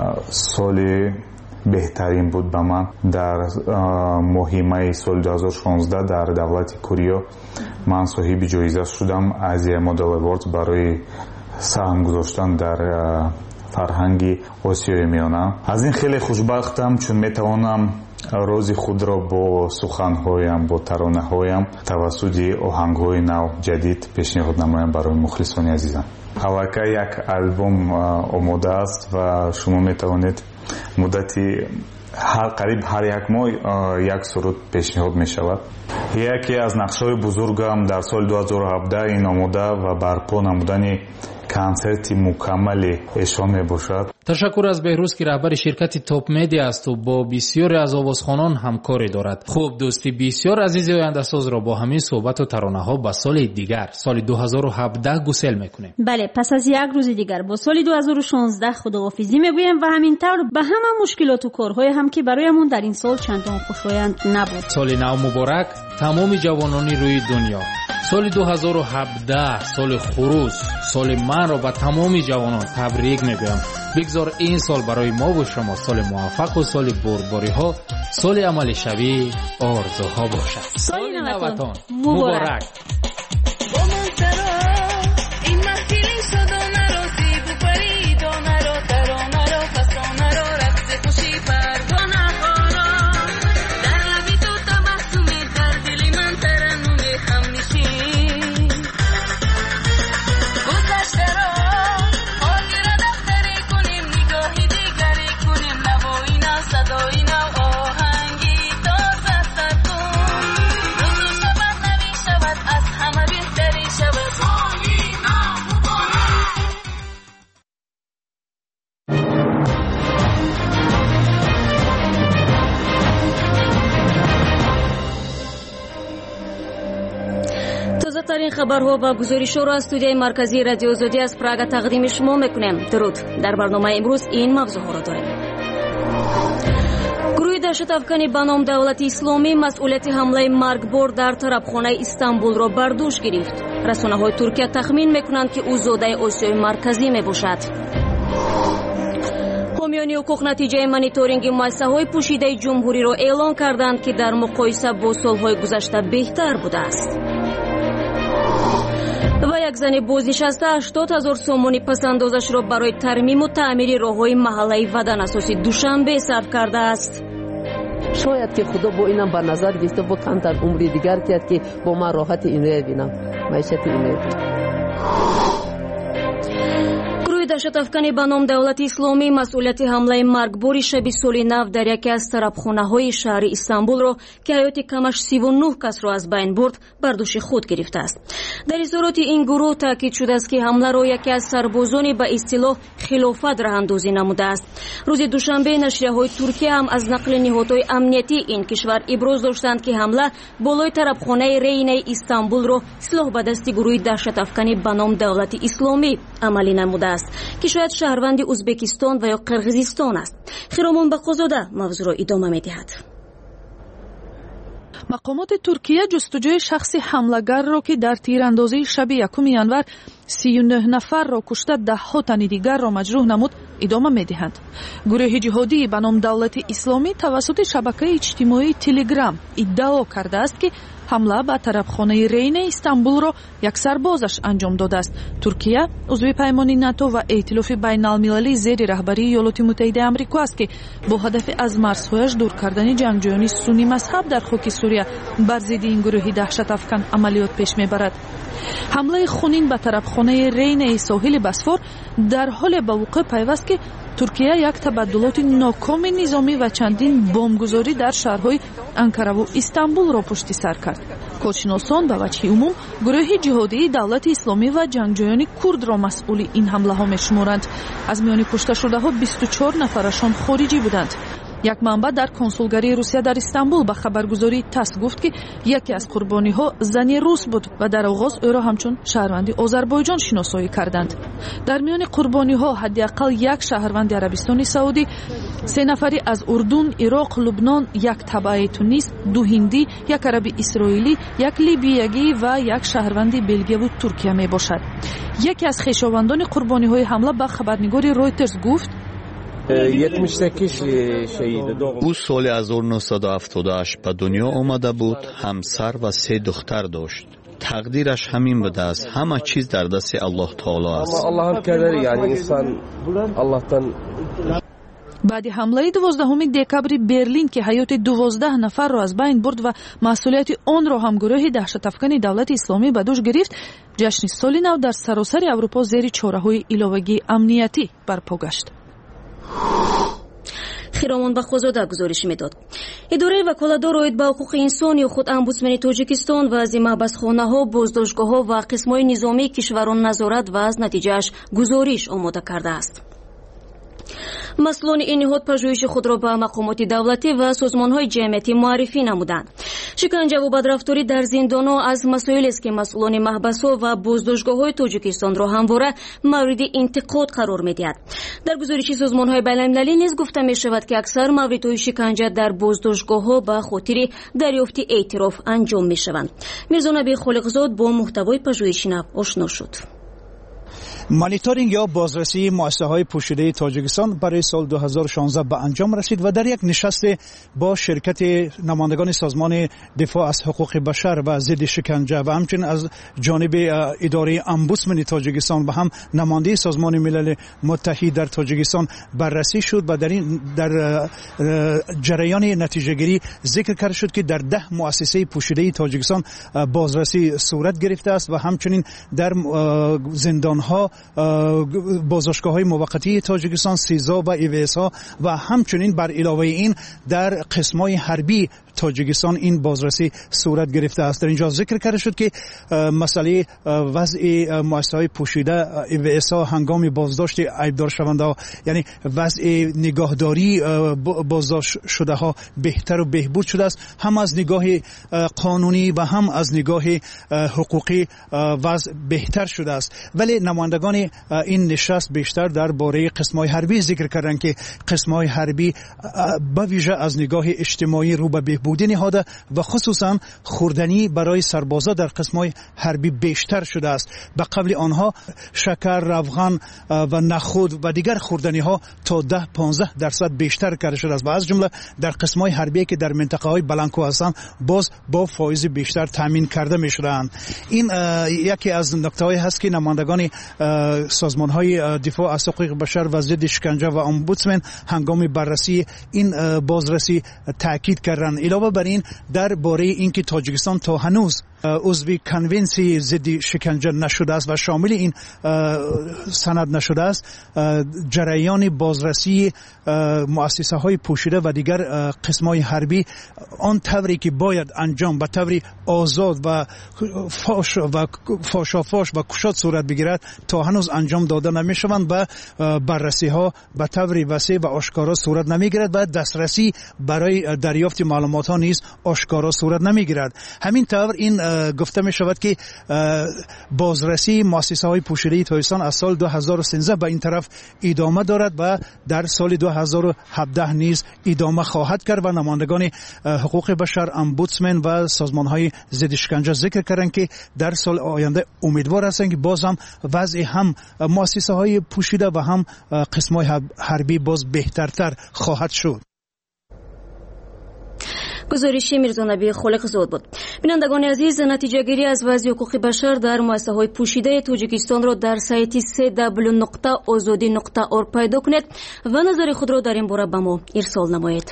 سالی بهترین بود به من. در ماه می سال 2016 در دولت کره من صاحب جایزه شدم آسیا مدل اوارد برای سهم گذاشتن در فرهنگ آسیای میانه. از این خیلی خوشبختم چون میتوانم روزی خود را با سخنهایم با ترانه‌هایم توسط آهنگ‌های نو جدید پیشنهاد نمایم برای مخلصان عزیزم. حالاکه یک آلبوم آماده است و شما میتوانید مدتی قریب هر یک ماه یک سرود پیشنهاد می شود. یکی از نقشه‌های بزرگم در سال 2017 این آماده و برپا نمودن کنسرت مکمل اجرا می باشد. تشکر از بهروز که رهبر شرکت توپ مدیا است و با بسیاری از آوازخوانان همکاری دارد. خوب دوستی بسیار عزیز آینده ساز را با همین صحبت و ترانه ها با سال دیگر سال 2017 گسل میکنیم. بله پس از یک روز دیگر با سال 2016 خداحافظی میگویم و همینطور به همه مشکلات و کارهای هم که برایمون در این سال چندان خوشایند نبود. سال نو مبارک تمام جوانانی روی دنیا. سال 2017 سال خروس، سال من را به تمام جوانان تبریک میگویم. بگذار این سال برای ما و شما سال موفق و سال بردباری ها، سال عمل شوی آرزوها باشد. سال نوتان مبارک. تازه‌ترین خبرها و گزارش‌ها را از استودیوی مرکزی رادیو آزادی از پراگ تقدیم شما می‌کنیم. درود. در برنامه امروز این موضوع‌ها را داریم. گروه دهشت‌افکنی به نام دولت اسلامی مسئولیت حمله مرگبار در طرفخانه استانبول را بر دوش گرفت. رسانه‌های ترکیه تخمین می‌کنند که او زاده آسیای مرکزی میباشد. حامیان حقوق نتیجه مانیتورینگ مؤسسه‌های پوشیده جمهوری را اعلام کردند که در مقایسه با سال‌های گذشته بهتر بوده است. و یک زن بازنشسته 80,000 سومانی پس‌اندازش را برای ترمیم و تعمیر راه‌های محله ودن اساسی دوشنبه صرف کرده است. شاید که خدا با اینم به نظر گرفته بود کمتر عمری دیگر کرد که با من راحت اینو ببینم، معیشت اینو ببینم. دهشت‌افکنی به نام دولت اسلامی مسئولیت حمله مرگباری شب سال نو در یکی از طرفخانه‌های شهر استانبول را که حیات کمش 39 کس را از بین برد بر دوش خود گرفته است. در اظهارات این گروه تاکید شده است که حمله را یکی از سربازان به اصطلاح خلافت راه‌اندازی نموده است. روز دوشنبه نشریه‌های ترکیه هم از نقل نهادهای امنیتی این کشور ابراز داشتند که حمله بالای طرفخانه رینه استانبول را سلاح به دست گروه دهشت‌افکنی به نام دولت اسلامی عملی نموده است که شاید شهروند ازبکستان و یا قرقیزستان است. خیرامان بقازاده موضوع را ادامه می‌دهد. مقامات ترکیه جستجوی شخص حمله‌گر را که در تیراندازی شب 1 ینور 39 نفر را کشته 10 تن دیگر را مجروح نمود ادامه می‌دهند. گروه جهادی به نام دولت اسلامی توسط شبکه اجتماعی تلگرام ادعا کرده است که حمله به طرفخانه رین استانبول را یک سربازش انجام داده است. ترکیه عضو پیمان ناتو و ائتلاف بین‌المللی زیر رهبری ایالات متحده آمریکا است که با هدف از مرزهایش دور کردن جنگجویان سنی مذهب در خاک سوریه بر ضد این گروه دهشت افکن عملیات پیش میبرد. حمله خونین به طرفخانه رین ساحل بسفور در حال به وقوع پیوست که ترکیه یک تبادلات ناکام نظامی و چندین بمبگذاری در شهرهای انکره و استانبول را پشت سر کرد. کارشناسان به وجه عموم گروه جهادی دولت اسلامی و جنگجویان کرد را مسئول این حمله ها می‌شمارند. از میان کشته شده ها 24 نفرشان خارجی بودند. یک منبع در کنسولگری روسیه در استانبول به خبرگزاری تاس گفت که یکی از قربانی ها زن روس بود و در آغاز او را همچون شهروند آذربایجان شناسایی کردند. در میان قربانی ها حداقل یک شهروند عربستان سعودی، 3 نفری از اردن، عراق، لبنان، یک تبع تونس، 2 هندی، یک عربی اسرائیلی، یک لیبیایی و یک شهروند بلژیک و ترکیه می باشد. یکی از خویشاوندان قربانی های حمله به خبرنگار رویترز گفت او سال 1978 به دنیا آمده بود، همسر و 3 دختر داشت. تقدیرش همین بوده است. همه چیز در دست الله تعالی است. بعد حمله 12 دکبر برلین که حیات 12 نفر را از بین برد و مسئولیت آن را هم گروه دهشت‌افکن دولت اسلامی به دوش گرفت، جشن سال نو در سراسر اروپا زیر چاره‌های علاوگی امنیتی برپا گشت. خیرامان بخوزاده گزارش میداد. اداره وکالتدار اوید به حقوق انسانی خود امبودسمن تاجیکستان و از محبسخانه‌ها، بازداشتگاه‌ها و قسم‌های نظامی کشوران نظارت و از نتیجهش گزارش آماده کرده است. مسئولان این نهاد پژوهش خود را به مقامات دولتی و سازمان‌های جمعیتی معرفی نمودند. شکنجه و بدرفتاری در زندان‌ها از مسائلی است که مسئولان محبس‌ها و بازداشتگاه‌های تاجیکستان را همواره مورد انتقاد قرار می‌دهد. در گزارش سازمان‌های بین‌المللی نیز گفته می‌شود که اکثر موردهای شکنجه در بازداشتگاه‌ها به خاطر دریافت اعتراف انجام می‌شوند. میرزا نبی خالقزاد با محتوای پژوهش نو آشنا شد. مانیتورینگ یا بازرسی مؤسسه‌های پوشیده تاجیکستان برای سال 2016 به انجام رسید و در یک نشست با شرکت نمایندگان سازمان دفاع از حقوق بشر و ضد شکنجه و همچنین از جانب اداره امبودسمن تاجیکستان و هم نماینده سازمان ملل متحد در تاجیکستان بررسی شد و در جریان نتیجه گیری ذکر کرده شد که در 10 مؤسسه پوشیده تاجیکستان بازرسی صورت گرفته است و همچنین در زندان‌ها، بازداشتگاه‌های موقتی تاجیکستان، سیزا و ایویسا و همچنین بر علاوه این در قسم‌های حربی تاجیکستان این بازرسی صورت گرفته است. در اینجا ذکر کرده شد که مسئله وضع مؤسسه‌های پوشیده WSA هنگام بازداشت عیبدار شونده، یعنی وضع نگاهداری بازداشت شده ها بهتر و بهبود شده است، هم از نگاه قانونی و هم از نگاه حقوقی وضع بهتر شده است. ولی نمایندگان این نشست بیشتر درباره قسم‌های حربی ذکر کردند که قسم‌های حربی به ویژه از نگاه اجتماعی رو به بهبودی نهاده و خصوصا خوردنی برای سربازا در قسم‌های حربی بیشتر شده است. به قبل آنها شکر، روغن و نخود و دیگر خوردنی‌ها تا 10-15% بیشتر کرده شده است و از جمله در قسم‌های حربی که در منطقه‌های بلانکو هستند باز با فایز بیشتر تامین کرده می‌شدند. این یکی از نکته‌هایی هست که نمایندگان سازمان‌های دفاع از حقوق بشر و ضد شکنجه و امبودسمن هنگام بررسی این بازرسی تاکید کردند. علاوه بر این درباره اینکه تاجیکستان تا هنوز عضو کنونسی ضد شکنجه نشده است و شامل این سند نشده است، جریان بازرسی مؤسسه‌های پوشیده و دیگر قسم‌های حربی آن طوری که باید انجام به طور آزاد و فاش و کشاد صورت بگیرد تا هنوز انجام داده نمی‌شوند و بررسی‌ها به طور وسیع و آشکارا صورت نمی‌گیرد و دسترسی برای دریافت معلومات‌ها نیز آشکارا صورت نمی‌گیرد. همین طور این گفته می شود که بازرسی مؤسسه‌های پوشیده تاجیکستان از سال 2013 به این طرف ادامه دارد و در سال 2017 نیز ادامه خواهد کرد و نمایندگان حقوق بشر، امبودسمن و سازمان‌های ضد شکنجه ذکر کردند که در سال آینده امیدوار هستند که باز هم وضع هم مؤسسه‌های پوشیده و هم قسم‌های حربی باز بهترتر خواهد شد. گزارش میرزانبی خالق زاد بود. بینندگان عزیز، نتیجه گیری از وضع حقوق بشر در مؤسسه‌های پوشیده تاجیکستان را در سایت www.azadi.org پیدا کنید و نظر خود را در این باره به ما ارسال نمایید.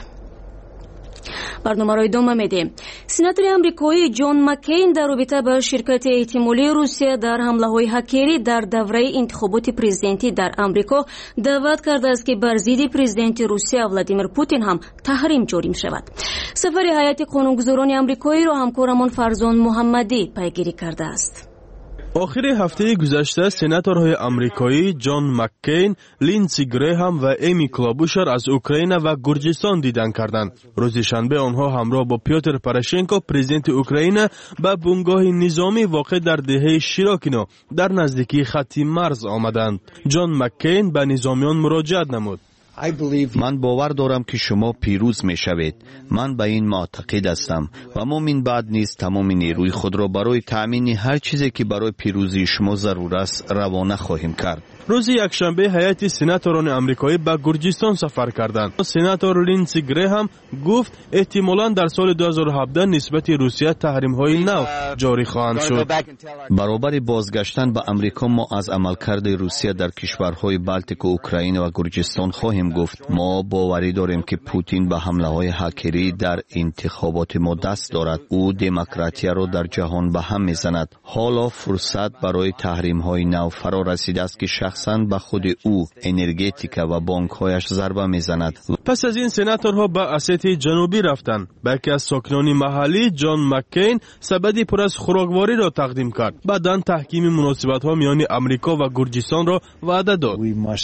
برنامه را ادامه میدیم. سناتور امریکایی جان مکین در رابطه با شرکت احتمالی روسیه در حمله‌های هکری در دوره انتخابات پرزیدنتی در امریکا دعوت کرده است که بر ضد پرزیدنت روسیه ولادیمیر پوتین هم تحریم جاری شود. سفر هیئت قانونگذاران امریکایی را همکارمان فرزان محمدی پیگیری کرده است. آخر هفته گذشته سناتورهای آمریکایی جان مکین، لینسی گریهام و امی کلابوشر از اوکراین و گرجستان دیدن کردند. روز شنبه آنها همراه با پیوتر پوراشنکو پرزیدنت اوکراین به بنگاه نظامی واقع در دهه شیراکینا در نزدیکی خط مرز آمدند. جان مکین به نظامیان مراجعت نمود. من باور دارم که شما پیروز می شوید. من به این معتقد هستم و ما من بعد نیز تمام نیروی خود را برای تأمین هر چیزی که برای پیروزی شما ضرور است روانه خواهیم کرد. روز یکشنبه هیئت سناتوران آمریکایی به گرجستان سفر کردند. سناتور لینسی گریهام گفت احتمالاً در سال 2017 نسبت روسیه تحریم‌های نو جاری خواهند شد. برابر بازگشتن به امریکا ما از عملکرد روسیه در کشورهای بالتیک و اوکراین و گرجستان خواهیم گفت. ما باوری داریم که پوتین به حمله‌های هکری در انتخابات ما دست دارد. او دموکراسی را در جهان به هم می‌زند. حالا فرصت برای تحریم‌های نو فرا رسیده است که شخصاً به خود او، انرژتیکا و بانک‌هایش ضربه می‌زند. پس از این سناتورها به اسیت جنوبی رفتند. یکی از ساکنان محلی جان مکین سبد پر از خوراکواری را تقدیم کرد. بعداً تحکیم مناسبت‌ها میان آمریکا و گرجستان را وعده داد.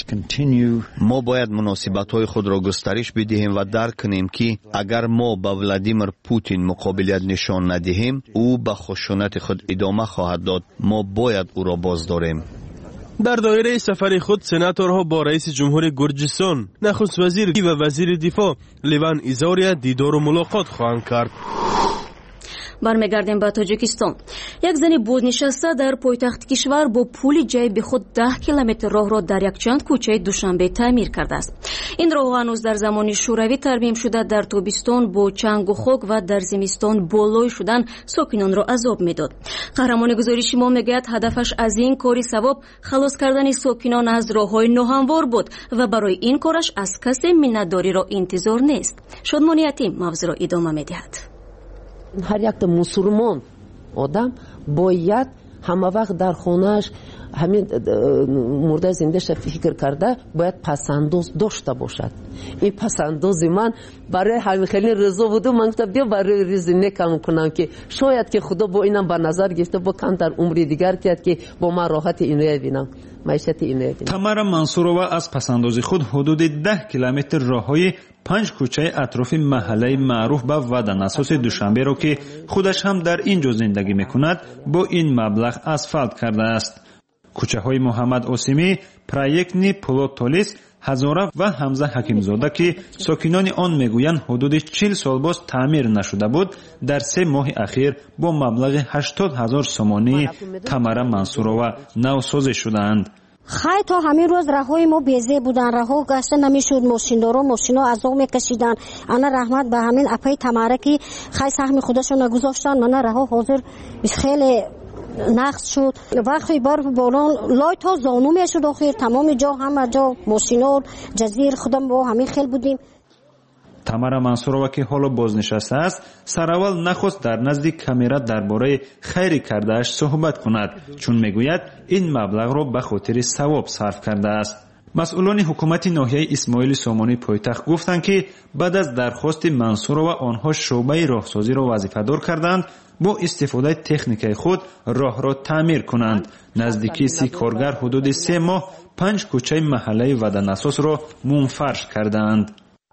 ما باید مناسبت‌های خود را گسترش بدهیم و درک کنیم که اگر ما به ولادیمیر پوتین مقابلیت نشان ندهیم، او به خشونت خود ادامه خواهد داد. ما باید او را بازداریم. در دایره سفر خود سناتورها با رئیس جمهور گرجستان، نخست وزیر و وزیر دفاع لیوان ایزاریا دیدار و ملاقات خواهند کرد. برمیگردیم به تاجیکستان. یک زن بازنشسته در پایتخت کشور با پول جیب خود 10 کیلومتر راه را در یک چند کوچه دوشنبه تعمیر کرده است. این راه هنوز در زمان شوروی ترمیم شده در تابستان با چنگ و خاک و در زمستان بالای شدن ساکنان را عذاب میداد. قهرمان گزارش ما میگوید هدفش از این کاری ثواب خلاص کردن ساکنان از راههای ناهموار بود و برای این کارش از کسی منتداری را انتظار نیست. شادمان یتیم موضوع را ادامه میدهد. هر یک مسلمان آدم باید همه وقت در خانهش همین مرده زندهش فکر کرده باید پسندوز داشته باشد. این پسندوز من برای همین خیلی رضا بودم. من گفتم بیا برای ریزی نکم کنم که شاید که خدا با اینم به نظر گرفته با کم در عمری دیگر کرد که با من راحت اینو ببینم، معیشت اینو ببینم. تمارا منصورова از پسندوزی خود حدود 10 کیلومتر راههای 5 کوچه اطراف محله معروف به ودناسوس دوشنبه را که خودش هم در اینجا زندگی میکند با این مبلغ اسفالت کرده است. کوچه های محمد اوسیمی، پرایکنی، پولوتولیس، هزاره و حمزه حکیمزاده که ساکنان آن میگویند حدود 40 سال باز تعمیر نشده بود، در 3 ماه اخیر با مبلغ 80,000 سومانی تمارا منصورова نوسازی شدند. خیلی تا همین روز راههای ما بیزه بودن، راهها گشته نمیشد، ماشینا از آب میکشیدن. انا رحمت به همین اپای تماره که خیلی سهم خودشون نگذاشتن، من راهها حاضر خیلی نقص شد. وقتی برف باران لای تا زانو میشد آخر تمام جا همه جا ماشینا جزیر خودم با همین خیل بودیم. تمارا منصورова که حالا بازنشسته است سراول نخواست در نزد کامرا درباره خیری کردهاش صحبت کند، چون میگوید این مبلغ را به خاطر ثواب صرف کرده است. مسئولان حکومت ناحیه اسماعیل سامانی پایتخت گفتند که بعد از درخواست منصورova آنها شعبه راهسازی را وظیفه‌دار کردند با استفاده تکنیک خود راه را تعمیر کنند. نزدیکی 30 کارگر حدود 3 ماه 5 کوچه محله ودناسوس را منفرش کردند.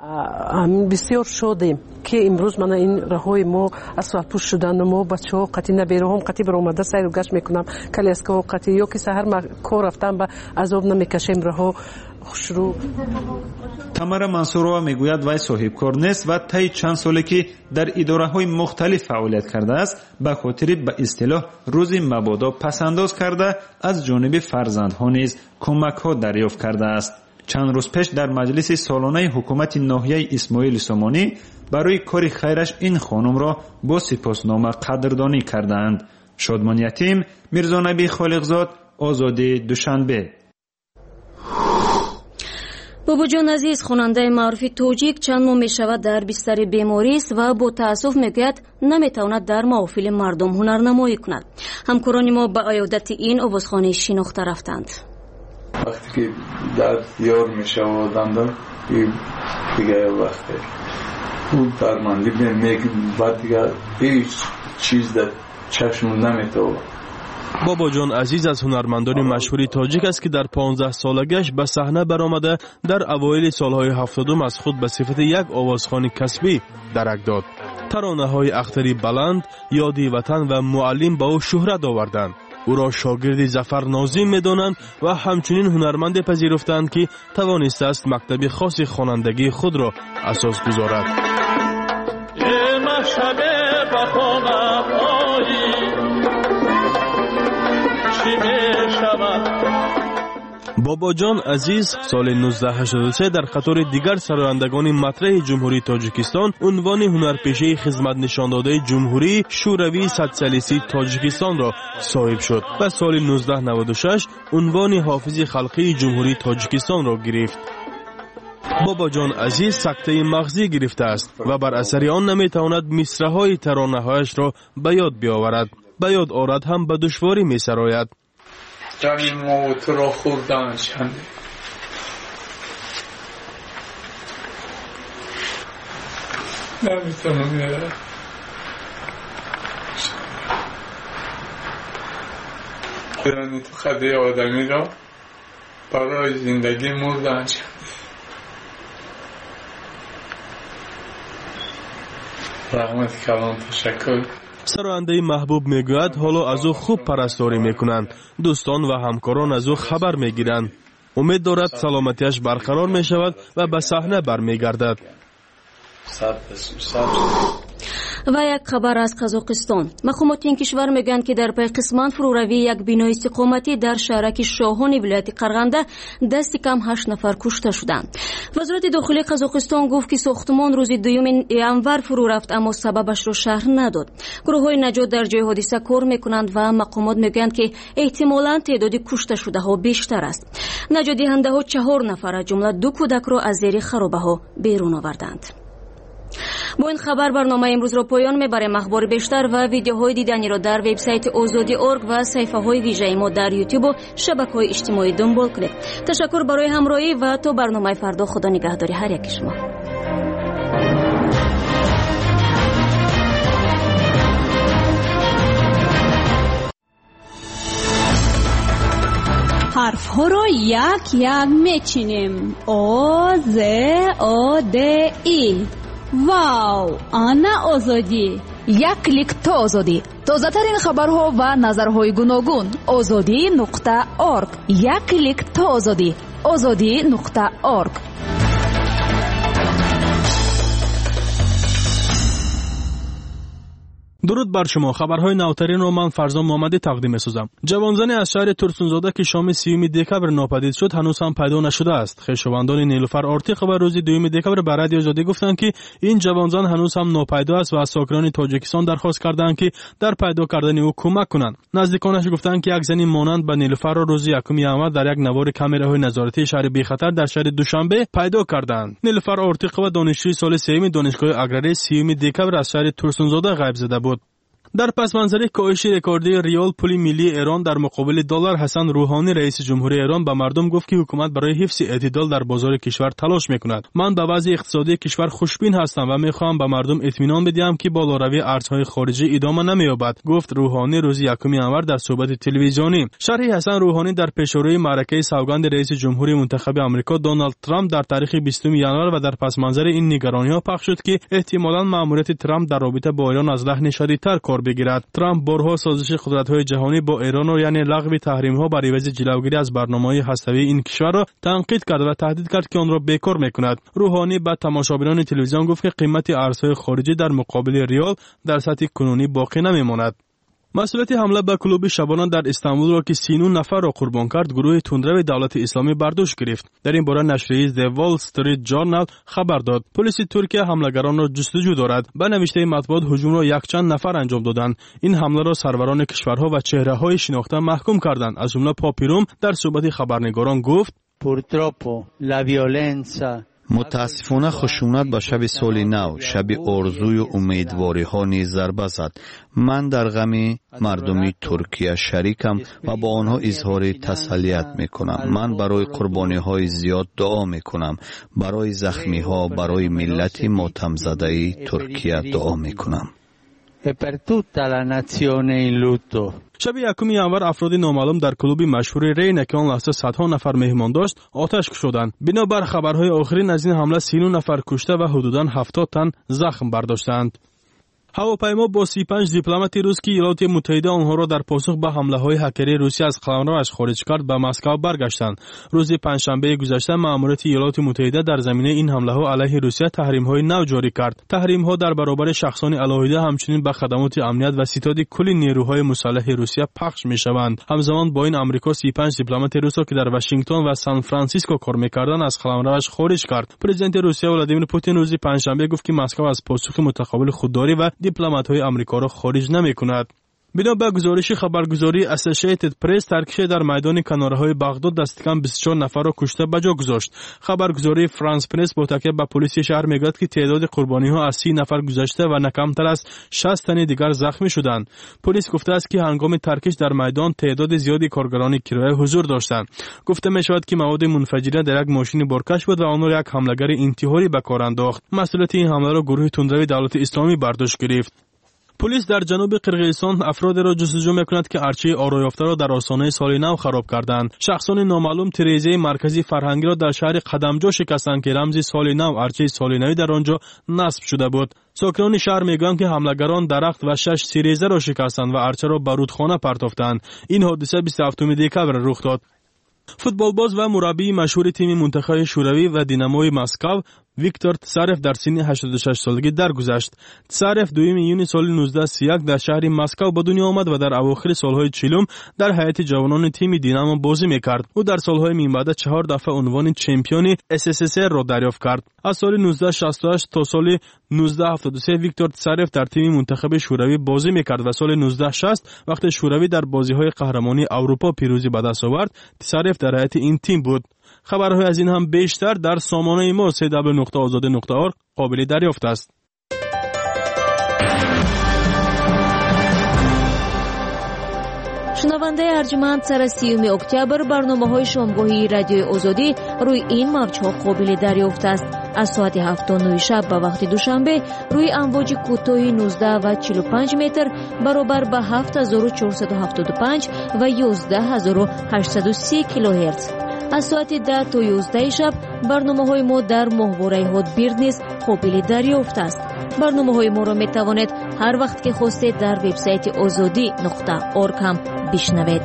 بسیار شدیم که امروز من این راههای ما اسفالت پوش شدن و ما بچه‌ها قطعی نبیرهم قطعی برآمده سیر و گشت میکنم کلی از که قطعی یا که سحر ما کار رفتم به عذاب نمیکشیم راهها خوشرو. تمارا منصورова میگوید وی صاحب کار نیست و طی چند سالی که در اداره‌های مختلف فعالیت کرده است به خاطر به اصطلاح روز مبادا پسنداز کرده از جانب فرزندها نیز کمک‌ها دریافت کرده است. چند روز پیش در مجلس سالانه حکومت ناحیه اسماعیل سامانی برای کار خیرش این خانم را با سپاسنامه قدردانی کردند. شادمان یتیم، میرزا نبی خالقزاد، آزادی دوشنبه. باباجان عزیز خواننده معروف توجیک چند ماه میشود در بستر بیماری است و با تاسف میگوید نمیتواند در محافل مردم هنرنمایی کند. همکاران ما به عیادت این آوازخوانی شناخته رفتند. وقتی که درد یار میشه و آدم دیگه وقتی اون درماندی بعد دیگه هیچ چیز در چشم نمیتونه. بابا جان عزیز از هنرمندان مشهوری تاجیک است که در 15 سالگیش به صحنه برآمده در اوایل سالهای 70 از خود به صفت یک آوازخوان کسبی درک داد. ترانه‌های اختری بلند، یادی وطن و معلم به او شهرت آوردند. او را شاگرد ظفر ناظم می‌دانند و همچنین هنرمند پذیرفتند که توانسته است مکتب خاص خوانندگی خود را اساس گذارد. بابا جان عزیز سال 1983 در قطار دیگر سرایندگان مطرح جمهوری تاجیکستان عنوان هنرپیشه خدمت نشان داده جمهوری شوروی سوسیالیستی تاجیکستان را صاحب شد و سال 1996 عنوان حافظ خلقی جمهوری تاجیکستان را گرفت. بابا جان عزیز سکته مغزی گرفته است و بر اثر آن نمیتواند مصرع‌های ترانه‌هایش را به یاد بیاورد. به یاد آورد هم به دشواری می‌سراید. جانی ما تو را خوردن چنده نمیتونم میره یعنی تو خده آدمی را برای زندگی مردن چنده. رحمت کلام تشکر. سراینده محبوب میگوید حالا از او خوب پرستاری میکنند. دوستان و همکاران از او خبر میگیرند. امید دارد سلامتیش برقرار میشود و به صحنه برمیگردد. و یک خبر از قزاقستان. مقامات این کشور میگویند که در پی قسمت فروروی یک بنای استقامتی در شهرک شاهان ولایت قرغنده دست کم 8 نفر کشته شدند. وزارت داخلی قزاقستان گفت که ساختمان روز 2 ینور فرو رفت اما سببش را شرح نداد. گروه‌های نجات در جای حادثه کار میکنند و مقامات میگویند که احتمالاً تعداد کشته شده ها بیشتر است. نجات دهنده ها 4 نفر از جمله 2 کودک را از زیر خرابه ها بیرون آوردند. با این خبر برنامه امروز را پایان میبریم. اخبار بیشتر و ویدیوهای دیدنی را در وبسایت ozodi.org و صفحه‌های ویژه ما در یوتیوب و شبکه‌های اجتماعی دنبال کنید. تشکر برای همراهی و تا برنامه فردا خدا نگهداری هر یک شما. حرف ها رو یک یک میچینیم. او ز او د ای. واو، آنا آزادی. یک کلیک تا آزادی. تازه ترین خبرها و نظرهای گوناگون. azadi.org. یک کلیک تا آزادی. azadi.org. درود بر شما. خبرهای نوترین رو من فرزان محمدی تقدیم می‌سازم. جوانزنی از شهر ترسونزاده که شام 30 دکبر ناپدید شد هنوز هم پیدا نشده است. خویشاوندان نیلوفر آرتیق و روز 2 دکبر به رادیو آزادی گفتند که این جوانزن هنوز هم ناپیدا است و از ساکنان تاجیکستان درخواست کردند که در پیدا کردن او کمک کنند. نزدیکانش گفتند که یک زنی مانند به نیلوفر را روز 1 ژانویه در یک نوار کامراهای نظارتی شهر بی‌خطر در شهر دوشنبه پیدا کردند. نیلوفر آرتیق و دانشجوی سال 3 دانشگاه اگراری 30 دکبر از شهر ترسونزاده غیب زده بود. در پس منظر کاهش رکوردی ریال پول ملی ایران در مقابل دلار، حسن روحانی رئیس جمهوری ایران به مردم گفت که حکومت برای حفظ اعتدال در بازار کشور تلاش میکند. من به وضع اقتصادی کشور خوشبین هستم و میخواهم به مردم اطمینان بدهم که بالاروی ارزهای خارجی ادامه نمییابد، گفت روحانی روز 1 ژانویه در صحبت تلویزیونی. شرح حسن روحانی در پیشروی معرکه سوگند رئیس جمهوری منتخب آمریکا دونالد ترامپ در تاریخ 20 ژانویه و در پس منظر این نگرانی‌ها پخش شد که احتمالاً مأموریت ترامپ در رابطه با ایران از لحن شدیدتر کار بگیرد. ترامپ بارها سازش قدرت‌های جهانی با ایران و یعنی لغو تحریم‌ها بر عوض جلوگیری از برنامه‌های هسته‌ای این کشور را تنقید کرد و تهدید کرد که آن را بیکار می‌کند. روحانی به تماشاگران تلویزیون گفت که قیمت ارزهای خارجی در مقابل ریال در سطح کنونی باقی نمی‌ماند. مسئولیت حمله به کلوب شبانان در استانبول را که 39 نفر را قربان کرد گروه تندرو دولت اسلامی برداشت گرفت. در این باره نشریه The Wall Street Journal خبر داد. پلیس ترکیه حملگران را جستجو دارد. به نوشته مطبوعات هجوم را یک چند نفر انجام دادند. این حمله را سروران کشورها و چهره‌های شناخته محکوم کردند. از جمله پاپیروم در صحبت خبرنگاران گفت: Purtroppo la violenza متاسفانه خشونت به شب سال نو، شب آرزوی و امیدواری ها نیز ضربه زد. من در غم مردمی ترکیه شریکم و با آنها اظهار تسلیت می کنم. من برای قربانی های زیاد دعا می کنم. برای زخمی ها، برای ملت ماتم زده ترکیه دعا می کنم. e per tutta la nazione in lutto. شب 1 ژانویه افراد نامعلوم در کلوب مشهور رین که آن لحظه صدها نفر مهمان داشت آتش کشیدند. بنابر خبرهای آخرین از این حمله 39 نفر کشته و حدوداً 70 تن زخم برداشتند. هواپیما با 35 دیپلمات روس که ایالات متحده آنها را در پاسخ به حمله‌های هکری روسیه از قلمروش خارج کرد به مسکو برگشتند. روز پنجشنبه گذشته مأموریت ایالات متحده در زمینه این حمله‌ها علیه روسیه تحریم‌های نو جاری کرد. تحریم‌ها در برابر شخصان علاهیده همچنین به خدمات امنیت و ستاد کل نیروهای مسلح روسیه پخش می‌شوند. همزمان با این آمریکا 35 دیپلمات روس که در واشنگتن و سان فرانسیسکو کار می‌کردند از قلمروش خارج کرد. پرزیدنت روسیه ولادیمیر پوتین روز پنجشنبه گفت که مسکو از پاسخ متقابل خودداری و دیپلمات‌های آمریکا را خارج نمی‌کند. بنا به گزارش خبرگزاری اسوسییتد پرس، ترکیه در میدان کناره‌های بغداد دست کم 24 نفر را کشته به جا گذاشت. خبرگزاری فرانس پرس با تکیه به پلیس شهر میگوید که تعداد قربانی‌ها از 30 نفر گذشته و نه کمتر از 60 تن دیگر زخمی شدند. پلیس گفته است که هنگام ترکش در میدان تعداد زیادی کارگران کرایه حضور داشتند. گفته می‌شود که مواد منفجره در یک ماشین بارکش بود و آن را یک حمله‌گر انتحاری به کار انداخت. مسئولیت این حمله را گروه تندرو دولت اسلامی برداشت گرفت. پلیس در جنوب قرقیزستان افراد را جستجو می‌کند که ارچه آرایافته را در آستانه سال نو خراب کردند. شخصان نامعلوم تریزه مرکزی فرهنگی را در شهر قدمجو شکستند که رمز سال نو ارچه سال نوی در آنجا نصب شده بود. ساکنان شهر میگویند که حملگران درخت و 6 تریزه را شکستند و ارچه را به رودخانه پرتافتند. این حادثه 27 دکبر رخ داد. فوتبالباز و مربی مشهور تیم منتخب شوروی و دیناموی مسکو ویکتور تسارف در سن 86 سالگی درگذشت. تسارف 2 یونیو سال 1931 در شهر مسکو به دنیا آمد و در اواخر سالهای 40 در هیئت جوانان تیم دینامو بازی میکرد. او در سالهای میانبعد 4 دفعه عنوان چمپیون SSSR را دریافت کرد. از سال 1968 تا سال 1973 ویکتور تسارف در تیم منتخب شوروی بازی میکرد و سال 1960 وقتی شوروی در بازی‌های قهرمانی اروپا پیروزی به دست آورد، تسارف در هیئت این تیم بود. خبرهای از این هم بیشتر در سامانه ما www.azadi.org قابل دریافت است. шунавандаи арҷманд сара 30 октябр барномаҳои шомгоҳии радиои озодӣ рӯи ин мавҷҳо қобили дарёфт аст. аз соати 7:09 шаб ба вақти душанбе рӯи амвоҷи кӯтоҳи 19 ва 45 метр баробар ба 7475 ва 11830 килоҳерц. аз соати 10 то 11 шаб барномаҳои мо дар моҳвораи ҳотбирд низ қобили дарёфт аст. барномаҳои моро метавонед ҳар вақт ки хостед дар вебсайти озодӣ.орг ҳам бишнавед.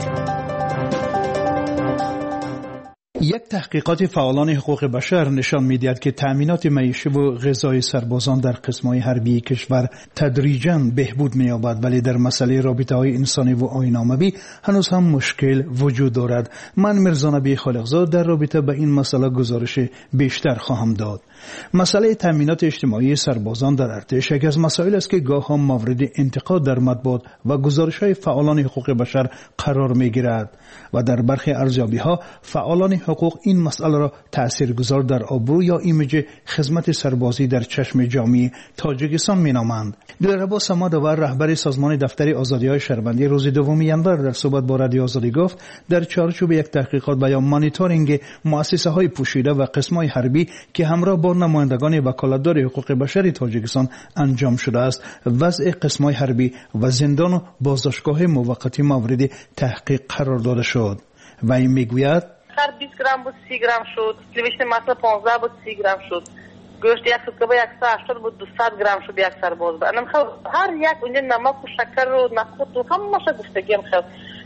یک تحقیقات فعالان حقوق بشر نشان می‌دهد که تأمینات معیشی و غذای سربازان در قسم‌های حربی کشور تدریجاً بهبود می‌یابد، ولی در مسئله رابطه‌های انسانی و آیین‌ناموی هنوز هم مشکل وجود دارد. من میرزا نبی خالقزاد در رابطه با این مسئله گزارش بیشتر خواهم داد. مسئله تأمینات اجتماعی سربازان در ارتش یکی از مسائل است که گاه‌ها مورد انتقاد در مطبوعات و گزارش‌های فعالان حقوق بشر قرار می‌گیرد و در برخی ارزیابی‌ها فعالان حقوق این مسئله را تاثیرگذار در آبرو یا ایمیج خدمت سربازی در چشم جامعه تاجیکستان می‌نامند. دلربا صمدآور رهبر سازمان دفتر آزادی‌های شهروندی روز 2 ژانویه در صحبت با رادیو آزادی گفت در چارچوب یک تحقیقات و یا مانیتورینگ مؤسسه‌های پوشیده و قسم‌های حربی که همراه با نمایندگان وکالتدار حقوق بشری تاجیکستان انجام شده است، وضع قسم‌های حربی و زندان و بازداشتگاه موقتی مورد تحقیق قرار داده شد. و این میگوید 20 گرم بود 30 گرم شد، کلیویشت مثلا 15 بود 30 گرم شد، گوشت یک سوکه 180 بود 200 گرم شد یک سرباز. من خب هر یک اونجا نمک و شکر و نخود و همه گفتگیم خب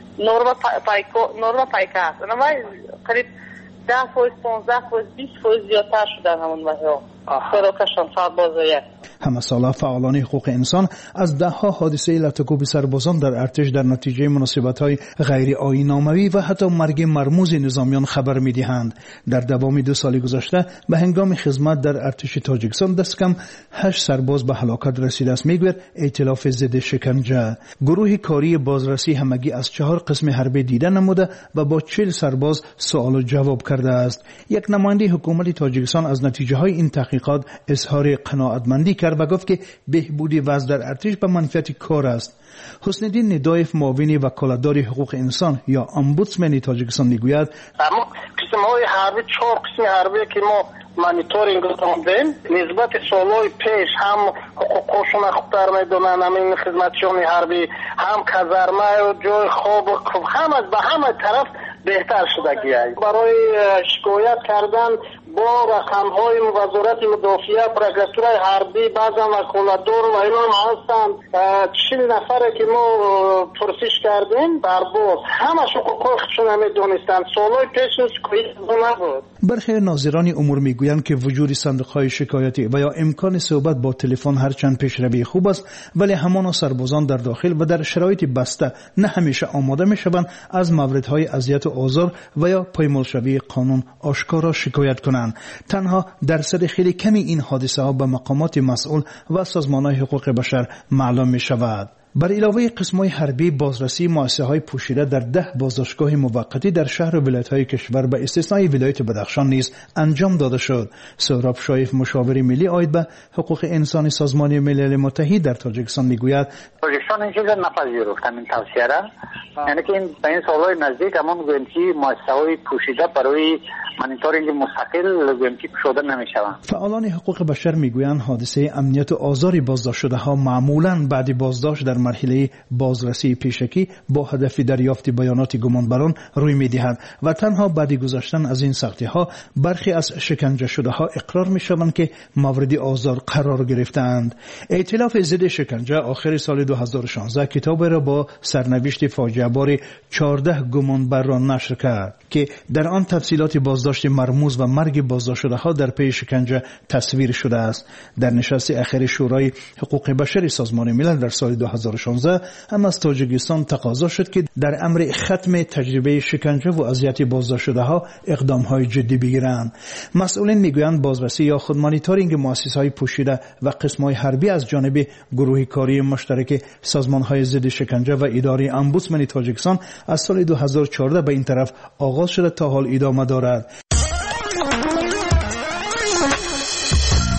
نورما پایکا است. اما قریب 10%، 15%، 20% زیادتر شده همون ماها. سرکشان سربازایه. همه ساله فعالان حقوق انسان از ده‌ها حادثه لطکوب سربازان در ارتش در نتیجه مناسبت‌های غیر آیین‌ناموی و حتی مرگ مرموز نظامیان خبر می‌دهند. در دوام 2 سال گذشته به هنگام خدمت در ارتش تاجیکستان دست کم 8 سرباز به هلاکت رسیده است، میگوید ائتلاف ضد شکنجه. گروه کاری بازرسی همگی از 4 قسم حربی دیده نموده و با 40 سرباز سوال و جواب کرده است. یک نماینده حکومت تاجیکستان از نتیجه‌های این تحقیقات اظهار قناعتمندی کرد و گفت که بهبود وضع در ارتش به منفعت کار است. حسن الدین ندایف معاون وکالتدار حقوق انسان یا امبودسمن تاجیکستان میگوید اما قسم‌های حربی 4 قسم حربی که ما مانیتورینگ کردیم نسبت سالهای پیش هم حقوقشون خوبتر میدونن، همین خدمتیان حربی هم کازارمه و جای خواب هم از به همه طرف بهتر شدگی است. برای شکایت کردن با رقم‌های وزارت مدافعه پروکوراتورای حربی بعضا وکالتدار و اینا هستند 40 نفره که ما پرسش کردیم برباز همش حقوقشون نمیدونستند. سالهای پیش شکایت نبود. برخی ناظران امور میگویند که وجود صندوق‌های شکایتی و یا امکان صحبت با تلفن هرچند پیشروی خوب است، ولی همان سربازان در داخل و در شرایط بسته نه همیشه آماده میشوند از موردهای اذیت و آزار و یا پایمالشوی قانون آشکارا شکایت کنند. تنها درصد خیلی کمی این حادثه ها به مقامات مسئول و سازمان‌های حقوق بشر معلوم می شود. بر علاوه قسم‌های حربی بازرسی مؤسسه‌های پوشیده در 10 بازداشتگاه موقتی در شهر و ولایت‌های کشور به استثنای ولایت بدخشان نیز انجام داده شد. سهراب شایف مشاور ملی عاید به حقوق انسانی سازمان ملل متحد در تاجیکستان میگوید تاجیکستان این چیز نپذیرفت همین توصیه را، یعنی که این سال‌های نزدیک همون گوینتی مؤسسه‌های پوشیده برای مانیتورینگ مستقل گوینتی شده نمی‌شوند. فعالان حقوق بشر میگویند حادثه امنیت و آزار بازداشت شده‌ها معمولاً بعد بازداشت در مرحله بازرسی پیشکی با هدف دریافت بیانات گمانبران روی می‌دهد و تنها بعد گذشتن از این سختی‌ها برخی از شکنجه شده‌ها اقرار می‌شوند که مورد آزار قرار گرفتند. ائتلاف ضد شکنجه آخر سال 2016 کتاب را با سرنوشت فاجعه‌بار 14 گمانبر را نشر کرد که در آن تفصیلات بازداشت مرموز و مرگ بازداشت شده‌ها در پی شکنجه تصویر شده است. در نشست اخیر شورای حقوق بشر سازمان ملل در سال 2016 هم از تاجیکستان تقاضا شد که در امر ختم تجربه شکنجه و اذیت بازداشت شده‌ها اقدام‌های جدی بگیرند. مسئولین میگویند بازرسی یا خود مانیتورینگ مؤسسه‌های پوشیده و قسم‌های حربی از جانب گروه کاری مشترک سازمان‌های ضد شکنجه و اداره امبودسمن تاجیکستان از سال 2014 به این طرف آغاز شده تا حال ادامه دارد.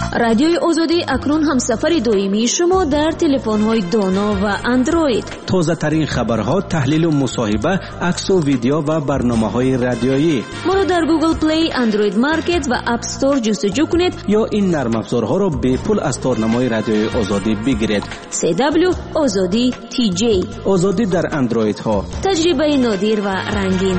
رادیوی آزادی اکنون همسفر دائمی شما در تلفن‌های دانا و اندروید. تازه ترین خبرها، تحلیل و مصاحبه، عکس و ویدیو و برنامه‌های رادیویی. ما را در گوگل پلی، اندروید مارکت و اپ استور جستجو کنید یا این نرم افزارها را به پول از تورنمای رادیوی آزادی بگیرید. CW آزادی TJ. آزادی در اندروید ها. تجربه نادر و رنگین.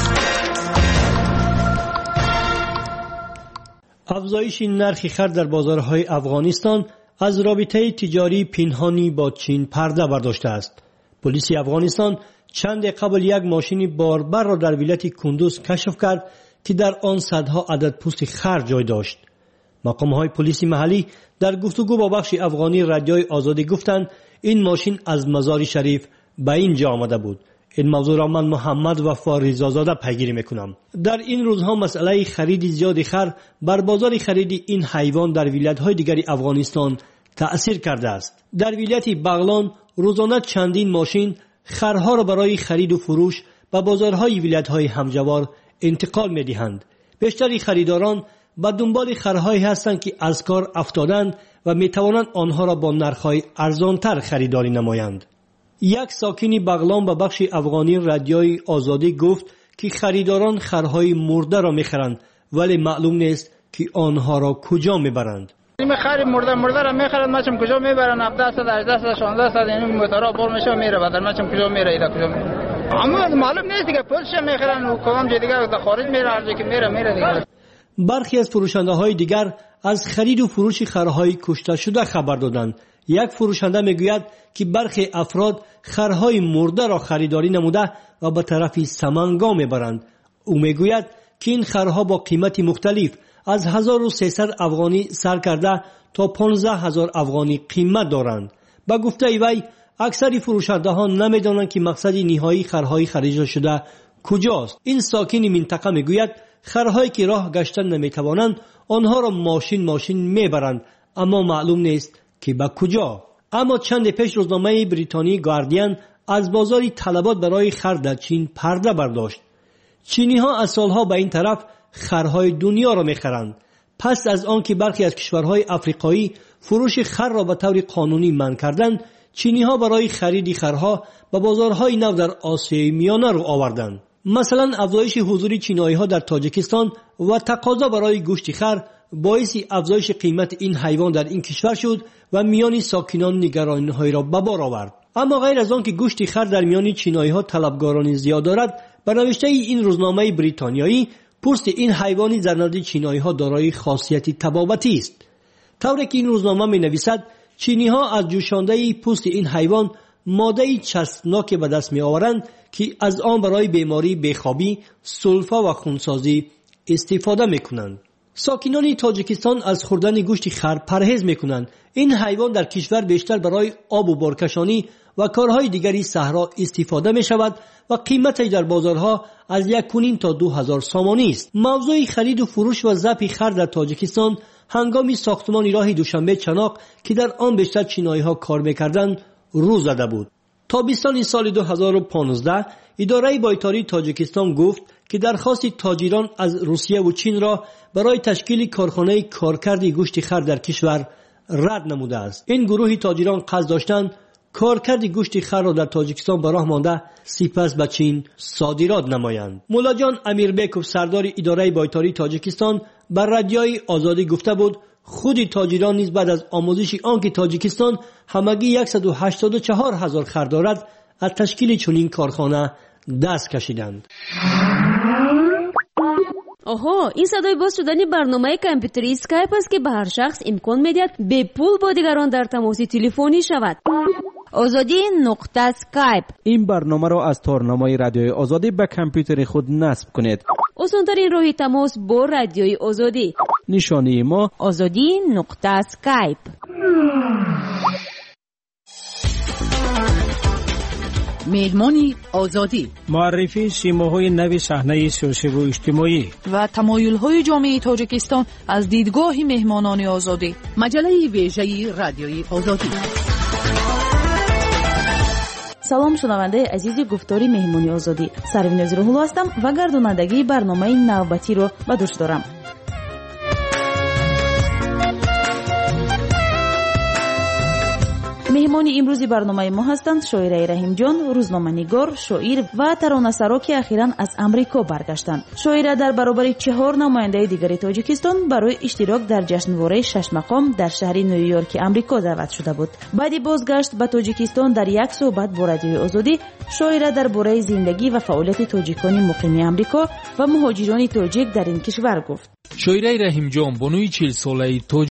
افزایش نرخ خر در بازارهای افغانستان از رابطه تجاری پنهانی با چین پرده برداشته است. پلیس افغانستان چند قبل یک ماشین باربر را در ولایت کندوز کشف کرد که در آن صدها عدد پوست خر جای داشت. مقام‌های پلیس محلی در گفتگو با بخش افغانی رادیوی آزادی گفتند این ماشین از مزار شریف به اینجا آمده بود. این موضوع را من محمد وفا رضازاده پیگیری میکنم. در این روزها مسئله خرید زیاد خر بر بازار خرید این حیوان در ولایت‌های دیگر افغانستان تأثیر کرده است. در ولایت بغلان روزانه چندین ماشین خرها را برای خرید و فروش به بازارهای ولایت‌های همجوار انتقال می‌دهند. بیشتر خریداران به دنبال خرهایی هستند که از کار افتادند و می‌توانند آنها را با نرخ‌های ارزان‌تر خریداری نمایند. یک ساکن بغلان به بخش افغانی رادیوی آزادی گفت که خریداران خرهای مرده را می‌خرند ولی معلوم نیست که آنها را کجا می‌برند. این خر مرده را می‌خرند، ماشم کجا می‌برند؟ 17 تا 18 تا 16 تا این موتورا پر میشه میره بعد ماشم کجا میره اینا کجا میره. اما معلوم نیست که پولش می‌خرند و کدام جای دیگه در خارج میره، هر جایی که میره دیگه. برخی از فروشنده‌های دیگر از خرید و فروش خرهای کشته شده خبر دادند. یک فروشنده میگوید که برخی افراد خرهای مرده را خریداری نموده و به طرف سمنگا میبرند. او میگوید که این خرها با قیمت مختلف از 1300 افغانی سر کرده تا 15000 افغانی قیمت دارند. با گفته وی اکثر فروشنده ها نمیدانند که مقصد نهایی خرهای خریده شده کجاست. این ساکن منطقه میگوید خرهایی که راه گشتن نمیتوانند آنها را ماشین میبرند اما معلوم نیست که به کجا. اما چند پیش روزنامه بریتانی گاردین از بازار طلبات برای خر در چین پرده برداشت. چینی ها از سالها به این طرف خرهای دنیا را میخرند. پس از آن که برخی از کشورهای افریقایی فروش خر را به طور قانونی منع کردند، چینی ها برای خرید خرها به بازارهای نو در آسیای میانه رو آوردند. مثلا افزایش حضور چینایی ها در تاجیکستان و تقاضا برای گوشت خر باعث افزایش قیمت این حیوان در این کشور شد و میان ساکنان نگرانی‌های را به بار آورد. اما غیر از آن که گوشت خر در میان چینایی‌ها طلبگاران زیاد دارد، به نوشته این روزنامه بریتانیایی پوست این حیوان در نزد چینایی‌ها دارای خاصیت طبابتی است. طوری که این روزنامه می‌نویسد چینی‌ها از جوشانده پوست این حیوان ماده چسبناک به دست می‌آورند که از آن برای بیماری بیخوابی، سلفا و خونسازی استفاده می‌کنند. ساکنان تاجیکستان از خوردن گوشت خر پرهیز میکنند. این حیوان در کشور بیشتر برای آب و بارکشانی و کارهای دیگری صحرا استفاده می شود و قیمتش در بازارها از 1.5 تا 2000 سامانی است. موضوع خرید و فروش و ذبح خر در تاجیکستان هنگام ساختمان راه دوشنبه چناق که در آن بیشتر چینایی‌ها کار میکردند رو زده بود. تابستان سال 2015 اداره بایکاری تاجیکستان گفت که درخواست تاجران از روسیه و چین را برای تشکیل کارخانه کارکرد گوشت خر در کشور رد نموده است. این گروه تاجران قصد داشتند کارکرد گوشت خر را در تاجیکستان به راه مانده سپس به چین صادرات نمایند. مولا جان امیربکوف سردار اداره بایکاری تاجیکستان بر رادیوی آزادی گفته بود خود تاجران نیز بعد از آموزش آنکه تاجیکستان همگی 184,000 خر دارد از تشکیل چنین کارخانه دست کشیدند. آها، این صدای باز شدن برنامه کامپیوتری اسکایپ است که به هر شخص امکان میدهد به پول با دیگران در تماس تلفنی شود. آزادی نقطه اسکایپ. این برنامه را از تورنمای رادیوی آزادی به کامپیوتر خود نصب کنید. آسان‌ترین راه تماس با رادیوی آزادی. نشانی ما آزادی نقطه اسکایپ. مهمانی آزادی، معرفی سیماهای نوی صحنه سیاسی و اجتماعی و تمایل‌های جامعه تاجیکستان از دیدگاه مهمانان آزادی. مجله ویژه رادیوی آزادی. سلام شنونده عزیزی گفتاری مهمانی آزادی. سروین روح‌الله هستم و گردانندگی برنامه نوبتی رو به دوش دارم. меҳмони имрӯзи барномаи мо ҳастанд шоираи раҳимҷон, рӯзноманигор, шоир ва таронасаро ки ахиран аз амрико баргаштанд. шоира дар баробари 4 намояндаи дигари тоҷикистон барои иштирок дар ҷашнвораи шашмақом дар шаҳри ню-йорки амрико даъват шуда буд. баъди бозгашт ба тоҷикистон дар як суҳбат бо радиои озодӣ шоира дар бораи зиндагӣ ва фаъолияти тоҷикони муқими амрико ва муҳоҷирони тоҷик дар ин кишвар гуфт. шоираи раҳимҷон бонуи 40 солаи